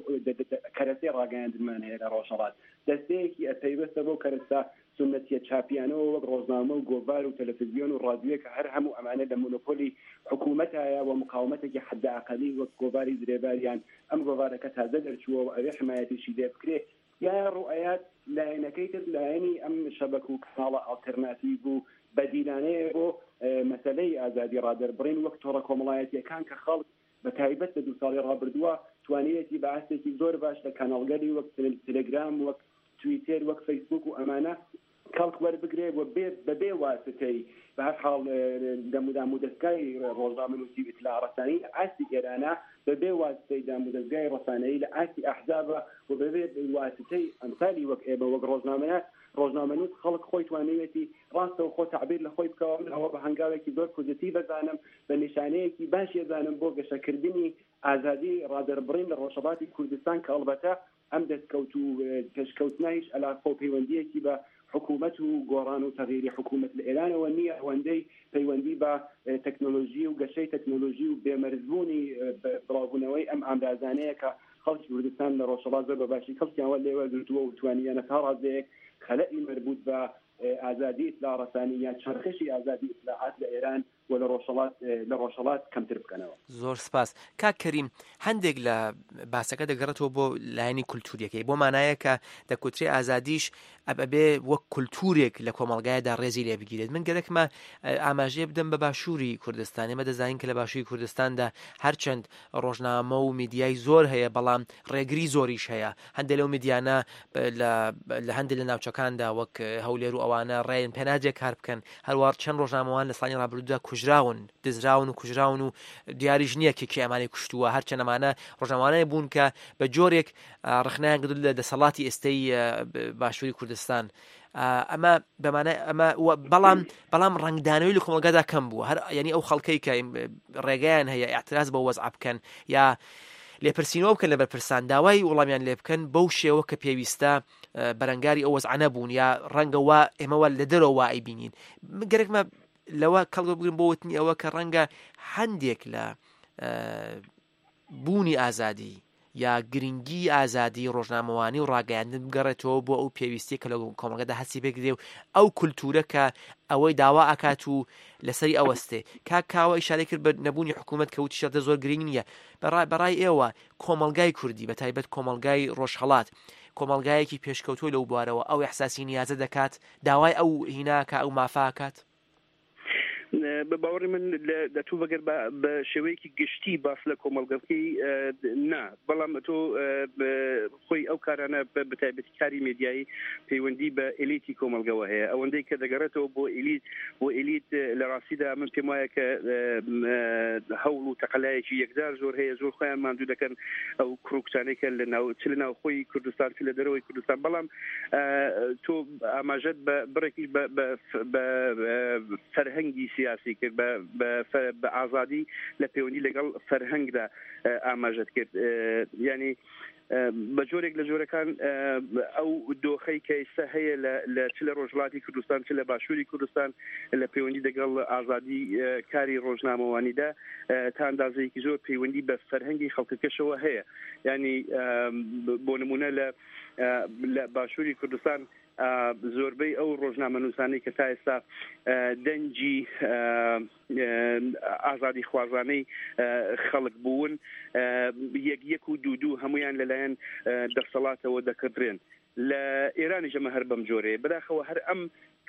کەرەسەی ڕاگەیاندمان هەیە لە ڕۆژهەڵات دەستەیەکی ئەپەیوەستە بۆ کەرەستا سنەتیە چاپیانەوە وەک ڕۆژنامە و گۆڤار و تەلەڤیزیۆن و ڕادیۆ کە هەر هەموو ئەمانە لە مۆنۆپۆلی حکوومەت هەیە و مقاومەتێکی حد ئاقەلی وەک گۆڤاری درێباریان ئەم گۆڤارەکە تازە دەرچووە و ئەوێ حمایەتیشی لێ بکرێت یا ڕوئەیات لایەنەکەی تر لایەنی ئەم شەبەک و کاناڵە ئالتەرناتیڤ و بەدیلانەیە بۆ مەسەلەی ئازادی ڕادەربڕین وەک تۆڕە کۆمەڵایەتیەکان کە خەڵک بە تایبەت لە دوو ساڵی ڕابردووە توانێتی بەعستێکی زۆر باش لە کاناڵگەری وەک تەلەگرام وەک تویتر وەک فەیسبوک و ئەمانە کەڵک وەربگرێ و بەبێ واسطەی بە هەر حاڵ دەمودام و دەستگای ڕۆژنامەنووسی ئیطلاع ڕەسانی لە ئاستی ئێرانە بەبێ واسطەی دام و دەستگای ڕەسانەیی لە ئاستی ئەحزابە و بەبێ واسطەی ئەمثالی وەک ئێمە وەک ڕۆژنامەیە ڕۆژنامەنووس خەڵک خۆی توانێتی ڕاستە و خۆ تعبیر لە خۆی بکەوە ئەوە بە هەنگاوێکی زۆر پۆزیتیڤ بزانم بە نیشانەیەکی باش ێزانم بۆ گەشەکردنی ئازادی ڕادەربڕین لە ڕۆژهەڵاتی کوردستان کە ئەڵبەتە ئەم دەستکەوت و پێشکەوتنایش ئەلاقە و پەیوەندیەکی بە حکوومەت و گۆڕان و تەغییری حکوومەت لە ئێرانەوە نییە ئەوەندەی پەیوەندی بە تەکنۆلۆژی و گەشەی تەکنۆلۆژی و بێمەرزبوونی بڵاوبوونەوەی ئەم ئامرازانەیە کە خەڵکی کوردستان لە ڕۆژهەڵات زۆر بەباشی خەڵکیان لێوە گرتووە و توانیانە تا ڕازەیەک خەلەئی مربوط بە ئازادی ئیطلاع ڕەسانی یا چرخشی ئازادی ئیطلاعات لە ئێران و لە ڕۆژهەڵات لە ڕۆژهەڵات کەمتر بکەنەوە. زۆر سپاس. کاک کەریم هەندێک لە باسەکە دەگەڕێتەوە بۆ لایەنی کولتوریەکەی بۆ مانایە کە دەکوترێ ئازادیش ئەبێ وەک کولتورێک لە کۆمەڵگایەدا ڕێزی لێ بگیرێت. من گەرەکمە ئاماژەیە بدەم بە باشووری کوردستان. ئێمە دەزانین کە لە باشووری کوردستاندا هەرچەند ڕۆژنامە و میدیای زۆر هەیە بەڵام ڕێگری زۆریش هەیە. هەندێک لەو میدیانە لە هەندێک لە ناوچەکاندا وەک هەولێر و ئەوانە ڕێیان پێناجێک کار بکەن. هەروەها چەند ڕۆژنامەوان لە ساڵی ڕابردوودا کوژراون دزراون و کوژراون و دیاریش نییە کێکی ئەمانەی کوشتووە. هەرچەند ئەمانە ڕۆژنامەوانەیە بوون کە بە جۆرێک ڕخنەیان کردو لە دەسەڵاتی ئێستەی باشووری کوردستان. ئەمە بەمانە ئەمە بەڵام بەڵام ڕنگدانەوەی لە کۆمەلگادا کەم بووە. هەر یعنی ئەو خەڵکەی کە ڕێگەیان هەیە ئاعتراز بە وەزع بکەن یا لێپرسینەوە بکەن لە بەرپرسان داوای وەڵامیان لێ بکەن بەو شێوە کە پێویستە بەرەنگاری ئەو وەزع نەبوون یا ڕەنگە وا ئێمەوە لە دەرەوە وا ئەیبینین. گەرەکمە لەوە کەڵگە بگرن بۆ وتنی ئەوە کە ڕەنگە هەندێک لە بوونی ئازادی یا گرنگی ئازادی ڕۆژنامەوانی و ڕاگەیاندن بگەڕێتەوە بۆ ئەو پێویستی کە لە کۆمەڵگەدا هەستی بگرێ و ئەو کولتورە کە ئەوەی داوا ئاکات و لەسەری ئەوەستێ کاک کاوە ئیشارە کرد بە نەبوونی حکوومەت کە وتی شەردە زۆر گرنگ نییە بەڕای ئێوە کۆمەڵگای کوردی بە تایبەت کۆمەڵگای ڕۆژهەڵات کۆمەڵگایەکی پێشکەوتوی لەو بوارەوە ئەو احساسی نیازە دەکات داوای ئەو هیناکە ئەو مافاکات بە باوەڕی من دەتوو بەگەر بە شێوەیەکی گشتی باس لە کۆمەڵگەکەی نا بەڵام تۆ خۆی ئەو کارانە بە تایبەتی کاری مێدیایی پەیوەندی بە ئێلیتی کۆمەڵگەوە هەیە ئەوەندەی کە دەگەڕێتەوە بۆ ئێلیت بۆ ئێلیت لە ڕاستیدا من پێم وایە کە هەوڵ و تەقەلایەکی یەکدار زۆر هەیە زۆر خۆیان ماندوو دەکەن ئەو کڕوکسانێکە لە ناو چ لە ناو خۆی کوردستان چ لە دەرەوەی کوردستان بەڵام تۆ ئاماژەت بە بڕێکی بە فەرهەنگی سیاسی کرد بە ئازادی لە پەیوەندی لەگەڵ فەرهەنگدا ئاماژەت کرد ینی بە جۆرێک لە جۆرەکان ئەو دۆخەی کە ئێستا هەیە لە چ لە ڕۆژهەڵاتی کوردستان چ لە باشووری کوردستان لە پەیوەندی لەگەڵ ئازادی کاری ڕۆژنامەوانیدا تا ئەندازەیەکی زۆر پەیوەندی بە فەرهەنگی خەڵکەکەشەوە هەیە ینی بۆ نمونە لە باشووری کوردستان زۆربەی ئەو ڕۆژنامەنووسانەی کە تا ئێستا دەنجی ئازادی خوازانەی خەڵک بوون یەک یەک و دوو دوو هەمویان لەلایەن دەسەڵاتەوە دەکردرێن لە ئێرانی ژەمە هەر بەم جۆرەیە بەداخەوە هەر ئەم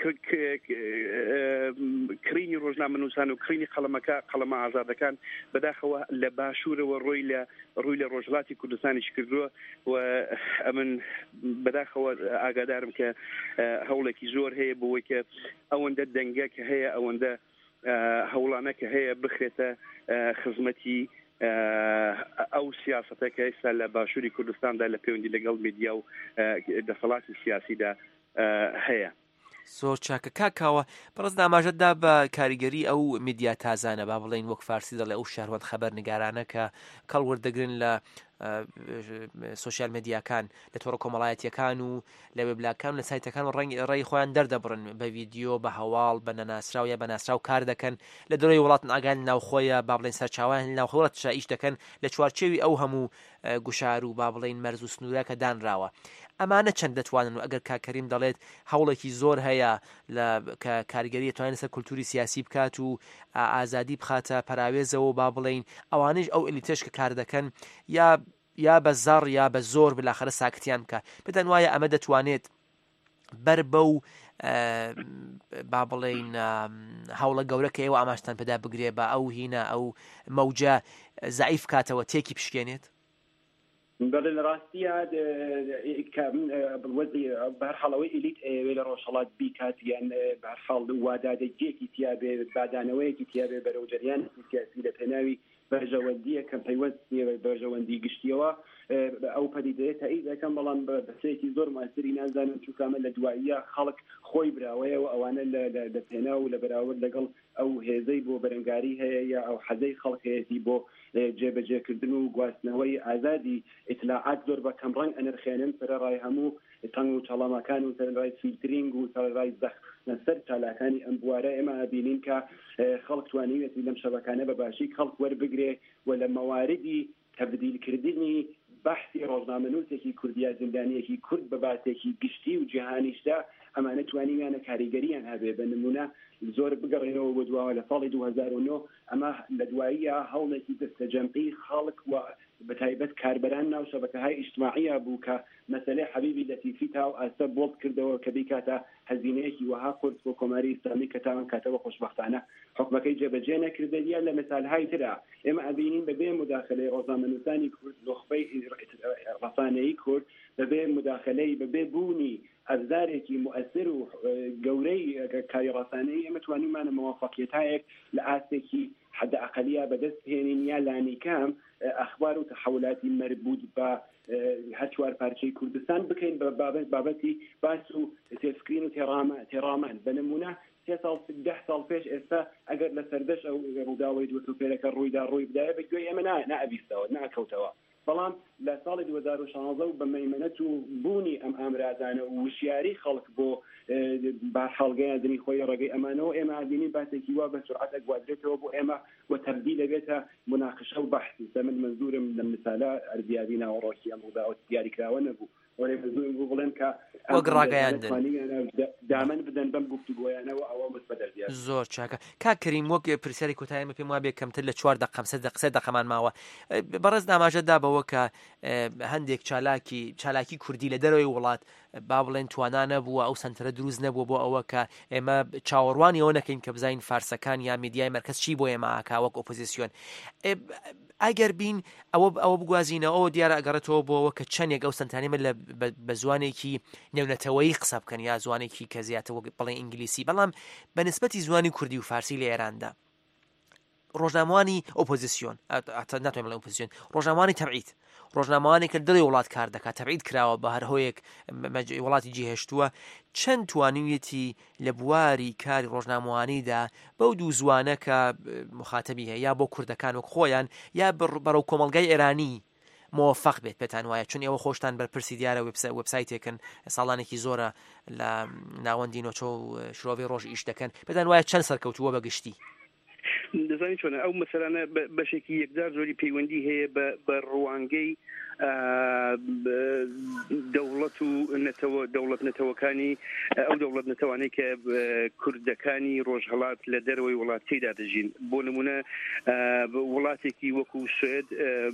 کرینی ڕۆژنامەنووسان و کرینی قەڵەمەکە قەڵەمە ئازادەکان بەداخەوە لە باشوورەوە ڕۆی لە ڕووی لە ڕۆژهەڵاتی کوردستانیش کردووە و ئەمن بەداخەوە ئاگادارم کە هەوڵێکی زۆر هەیە بۆەوەی کە ئەوەندە دەنگە کە هەیە ئەوەندە هەوڵانە کە هەیە بخرێتە خزمەتی ئەو سیاستە کە ئێستا لە باشووری کوردستاندا لە پەیوەندی لەگەڵ میدیا و دەسەڵاتی سیاسیدا هەیە. زۆر چاکە کاکاوە بەڕست ئاماژەتدا بە کاریگەری ئەو میدیا تازانە با بڵێن وەک فارسی دەڵێ ئەو شاروەت خەبەرنگارانە کە کەڵ وەردەگرن لە سوۆسیال مێدیاکان لە تۆڕە کۆمەڵایەتیەکان و لە وێبلاکان و لە سایتەکان و ڕەنگی ڕێی خۆیان دەردەبڕن بە ڤیدیۆ بە هەواڵ بە نەناسراو یا بە ناسراو کار دەکەن لە دەرەوەی وڵاتن ئاگان ناوخۆیە با بڵێن سەرچاوان ناوخۆڵەت شایش دەکەن لە چوارچێوی ئەو هەموو گوشار و با بڵێن مەرز و سنوورە کە دانراوە ئەمانە چەند دەتوانن و ئەگەر کاکەریم دەڵێت هەوڵێکی زۆر هەیە لە کاریگەری توانێت سەر کولتوری سیاسی بکات و ئازادی بخاتە پەراوێزەوە با بڵێن ئەوانش ئەو ئەلیتەش کە کار دەکەن یا یا بە زەڕ یا بە زۆر بلاخرە ساکتیان بکە بدەن وایە ئەمە دەتوانێت بەر بەو با بڵێن هەوڵە گەورە کە ئێوە ئاماژتان پێدا بگرێ بە ئەو هینە ئەو مەوجە زەعیف کاتەوە تێکی پشکێنێت بەڵێ لە ڕاستیە بەرحاڵەوەی ئیلیت ئەوێ لە ڕۆژهەڵات بیکات یان بەرحاڵ وادادەگیەکی تیاابێ بادانەوەیەکی تیاابێ بەرەو جەریان سیاسی لە پێناوی بەرژەوەندیە کەم پەیوەست بەرژەوەندی گشتیەوە ئەو پەدیدەیە تایید دەکەم بەڵام بەسەیەکی زۆر ماسری نازانم چووکامە لە دواییە خەڵک خۆی براوەیەوە ئەوانە لە پێنا و لە بەراورد لەگەڵ ئەو هێزەی بۆ بەرەنگاری هەیە یا ئەو حەزەی خەڵکەیەتی بۆ جێبەجێکردن و گواستنەوەی ئازادی ئیطلاعات زۆر بە کەمڕەنگ ئەنرخێنن سەرڕای هەموو تەنگ و چەڵەمەکان و سەرڕای فیلترینگ و سەرڕای زەخنەسەر چالاکانی ئەم بوارە ئێمە ئەبینین کە خەڵک توانیوێتی لەم شەبەکانە بە باشی خەڵک وەربگرێ و لە مەواردی تەبدیلکردنی بەحثی ڕۆژنامەنووسێکی کوردیا زیندانیەکی کورد بە باسێکی گشتی و جیهانیشدا ئەمانە توانیویانە کاریگەریان هەبێ بە نمونە زۆر بگەڕێنەوە بۆ دواوە لە ساڵی دوو هەزار و نۆ ئەمە لە دواییە هەوڵێکی دەستەجەمعی خەڵک و بەتایبەت کاربەران ناو شەبەکەهای ئیجتماعیە بوو کە مەسەلەی حەبیبی لەتیفی تا و ئاستا بۆڵت کردەوە کە بیکاتە هەزینەیەکی وەها قورس بۆ کۆماری ئیسلامی کە تاوان کاتەوە خۆشبەختانە حکومەکەی جێبەجێ نەکردەوە لە مەسالهای ترا ئێمە ئەبینین بەبێ مداخلەی ڕۆژنامەنووسانی کورد نخبەی ڕەسانەیی کورد بەبێ مداخلەی بەبێ بوونی ئەبزارێکی مؤثر و گەورەی کاری ڕەسانەیی ئێمە توانیمانە موافقیتایەک لە ئاستێکی حد ئەقەلیە بەدەست هێنین یا لانیکام ئەخبار و تحولاتی مربوط بە هەر چوار پارچەی کوردستان بکەین بە بابەتی باس و تێفکرین و تێڕامان بە نمونە سێ ساڵ ده ساڵ پێش ئێستا ئەگەر لە سەردەش ئەو ڕووداوی دووەتوپێرەکە ڕوویدا ڕووی بدایە بەگوێی ئێمە نائەبیستەوە ناکەوتەوە بەڵام لە ساڵی دوو هەزار و شانزە و بە مەیمەنەت و بوونی ئەم ئامرازانە و وشیاری خەڵک بۆ هەڵگەیاندنی خۆی ڕێگەی ئەمانەوە ئێمە ئادینی باسێکی وا بە سرعەت ئەگوادرێتەوە بۆ ئێمە و تەبدیل دەبێتە مناقشە و بەحث من منزورم لە مثالە ئەرزیابی ناوەڕۆکی ئەم ڕووداوە دیاریکراوە نەبوو وەڵێ منزورم بوو بڵێن کە وەک ڕاگەیاندن دامن بدەن بەم گفتوگۆیانەوە ئەوە مەسبەت دەردیار زۆر چاکە کاک کەریم وەک پرسیاری کۆتاییمە پێم وابێ کەمتر لە چوار دقەم سێ دقە سێ دقەمان ماوە بەڕێز داماژەدا بەوە کە هەندێک چالاکی چالاکی کوردی لە دەرەوەی وڵات با بڵێن توانە نەبووە ئەو سنترە دروست نەبووە بۆ ئەوە کە ئێمە چاوەڕوانی ئەوە نەکەین کە بزین فارسەکان یا میدیای مرکز چی بۆ ئێمە ئاکا وەک ئۆپۆزیسیۆن ئەگەر بین ئەوە ئەوە بگوازینەوە ئەوە دیارە ئەگەڕێتەوە بۆەوە کە چەندێک ئەو سنتانێمە لە بە زوانێکی نێونەتەوەی قسە بکەن یا زوانێکی کە زیاتر وەک بڵێ ئینگلیسی بەڵام بەنسبەتی زوانی کوردی و فارسی لە ئێراندا ڕۆژنامەوانی ئۆپۆزیسیۆن ناتوانین بڵێن ئۆپۆزیسیۆن ڕۆژنامەوانی تەبعید ڕۆژنامەوانی کە دڵی وڵات کار دەکات تەبعید کراوە بە هەر هۆیەک وڵاتی جێهێشتووە چەند توانویەتی لە بواری کاری ڕۆژنامەوانیدا بەو دوو زوانە کە مخاتەبی هەیە یا بۆ کوردەکان وەک خۆیان یا بەرەو کۆمەڵگای ئێرانی موفق بێت پێتان وایە چون ئێوە خۆشتان بەرپرسی دیارە وبسایتێکن ساڵانێکی زۆرە لە ناوەندی نۆچە و شرۆڤی ڕۆژ ئیش دەکەن پێتان وایە چەند سەرکەوتووە بەگشتی دەزانین چۆنە ئەو مەسەلانە بەشێکی یەکدار زۆری پەیوەندی هەیە بە ڕوانگەی دەوڵەت و دەوڵەت نەتەوەکانی ئەو دەوڵەت نەتەوانەی کە کوردەکانی ڕۆژهەڵات لە دەرەوەی وڵاتیدا دەژین بۆ نمونە وڵاتێکی وەکو سوێد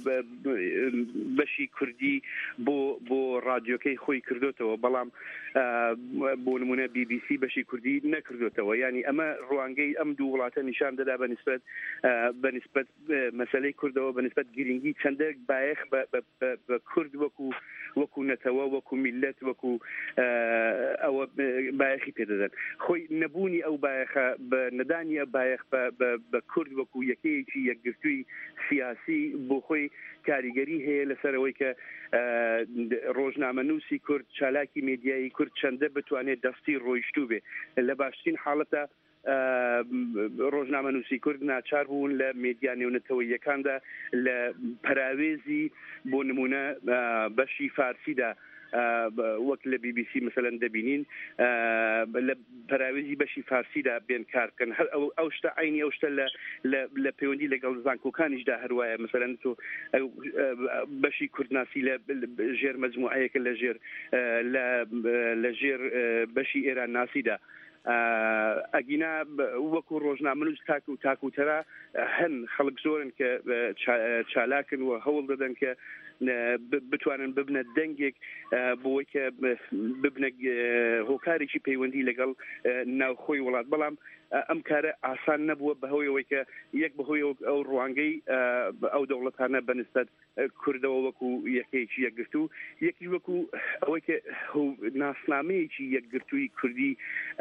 بەشی کوردی بۆ بۆ رادیۆکەی خۆی کردوتەوە بەڵام بۆ نمونە بی بی سی بەشی کوردی نەکردوتەوە ینی ئەمە ڕوانگەی ئەم دوو وڵاتە نیشان دەدا بەنسبەت بەنسبەت مەسەلەی کوردەوە بەنسبەت گرنگی چەندێک بایەخ بە کورد وەکو وەکو نەتەوە وەکو میلەت وەکو ئەوە بایەخی پێدەدەن خۆی نەبوونی ئەو بایەخە بە نەدانیە بایەخ بە کورد وەکو یەکەیەکی یەکگرتووی سیاسی بۆ خۆی کاریگەری هەیە لەسەرەوەی کە ڕۆژنامەنووسی کورد چالاکی میدیایی کورد چەندە بتوانێت دەستی ڕۆیشتوو بێ لە باشترین حاڵەتە ڕۆژنامەنووسی کورد ناچار بوون لە میدیا نێونەتەوەییەکاندا لە پەراوێزی بۆ نمونە بەشی فارسیدا وەک لە بی بی سی مثلەن دەبینین لە پەراوێزی بەشی فارسیدا بێن کارکەن هەر ئەو شتە عینی ئەو شتە لە پەیوەندی لەگەڵ زانکۆکانیشدا هەروایە مثلەن تۆ بەشی کوردناسی لە ژێر مەجموعەیەکە لە ژێر لە ژێر بەشی ئێران ناسیدا ئەگینا وەکو ڕۆژنامەنووس تاک و تاکوتەرا هەن خەڵک زۆرن کە چالاکن و هەوڵ دەدەن کە بتوانن ببنە دەنگێک بۆی کە ببنە هۆکارێکی پەیوەندی لەگەڵ ناوخۆی وڵات بەڵام ئەم کارە ئاسان نەبووە بەهۆیەوەی کە یەک بەهۆی ئەو ڕوانگەی ئەو دەوڵەتانە بەنسبەت کوردەوە وەکو یەکەیەکی یەکگرتو یەکی وەکو ئەوەی کە ناسنامەیەکی یەکگرتووی کوردی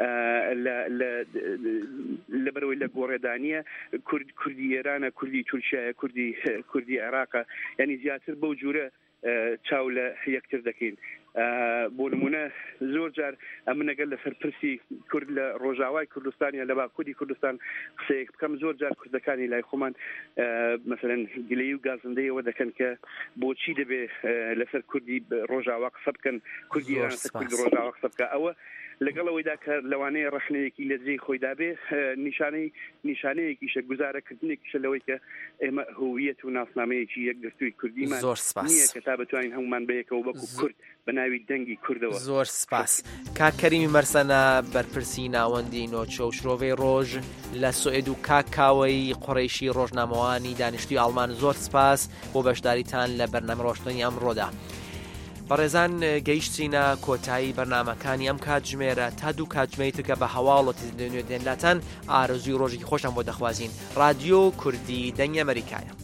لەبەرەوەی لە گۆڕێدانیە کوردی ئێرانە کوردی تورکیایە کوردی کوردی عێراقە یعنی زیاتر بەو جوورە چاو لە یەکتر دەکەین بۆ نمونە زۆر جار ئەمە نەگەر لە سەرپرسی کورد لە ڕۆژاوای کوردستانیان لە باکووری کوردستان قسەیەک بکەم زۆر جار کوردەکانی لای خۆمان مەسەلەن گلەیی و گازندەیەوە دەکەن کە بۆچی دەبێ لەسەر کوردی ڕۆژاوا قسە بکەن کوردی ئێران لەسەر کوردی ڕۆژاوا قسە بکە ئەوە لەگەڵەوەیدا کە لەوانەیە ڕەخنەیەکی لە جێی خۆیدا بێ نیشانەی نیشانەیەکیشە گوزارەکردنێکیشە لەوەی کە ئێمە هویەت و ناسنامەیەکی یەکگرتووی کوردیمان نییە کە تا بتوانین هەمومان بەیەکەوە وەکو کورد بە ناوی دەنگی کوردەوە زۆر سپاس کاک کەریمی مەرسەنە بەرپرسی ناوەندی نۆچە و شرۆڤەی ڕۆژ لە سوئێد و کاک کاوەی قوڕیشی ڕۆژنامەوانی دانیشتووی ئاڵمان زۆر سپاس بۆ بەشداریتان لە بەرنامە ڕۆشتنی ئەمڕۆدا بەڕێزان گەیشتینە کۆتایی بەرنامەکانی ئەم کاتژمێرە تا دوو کاتژمێری تکە بە هەواڵەتی نوێ دێنلاتان ئارەزوی ڕۆژێکی خۆشم بۆ دەخوازین رادیۆ کوردی دەنگی ئەمریکایە.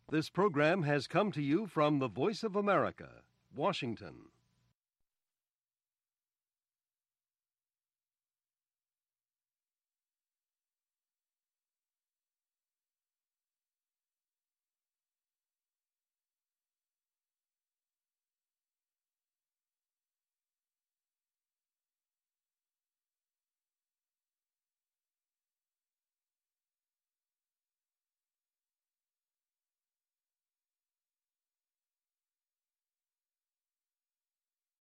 This program has come to you from the Voice of America, Washington.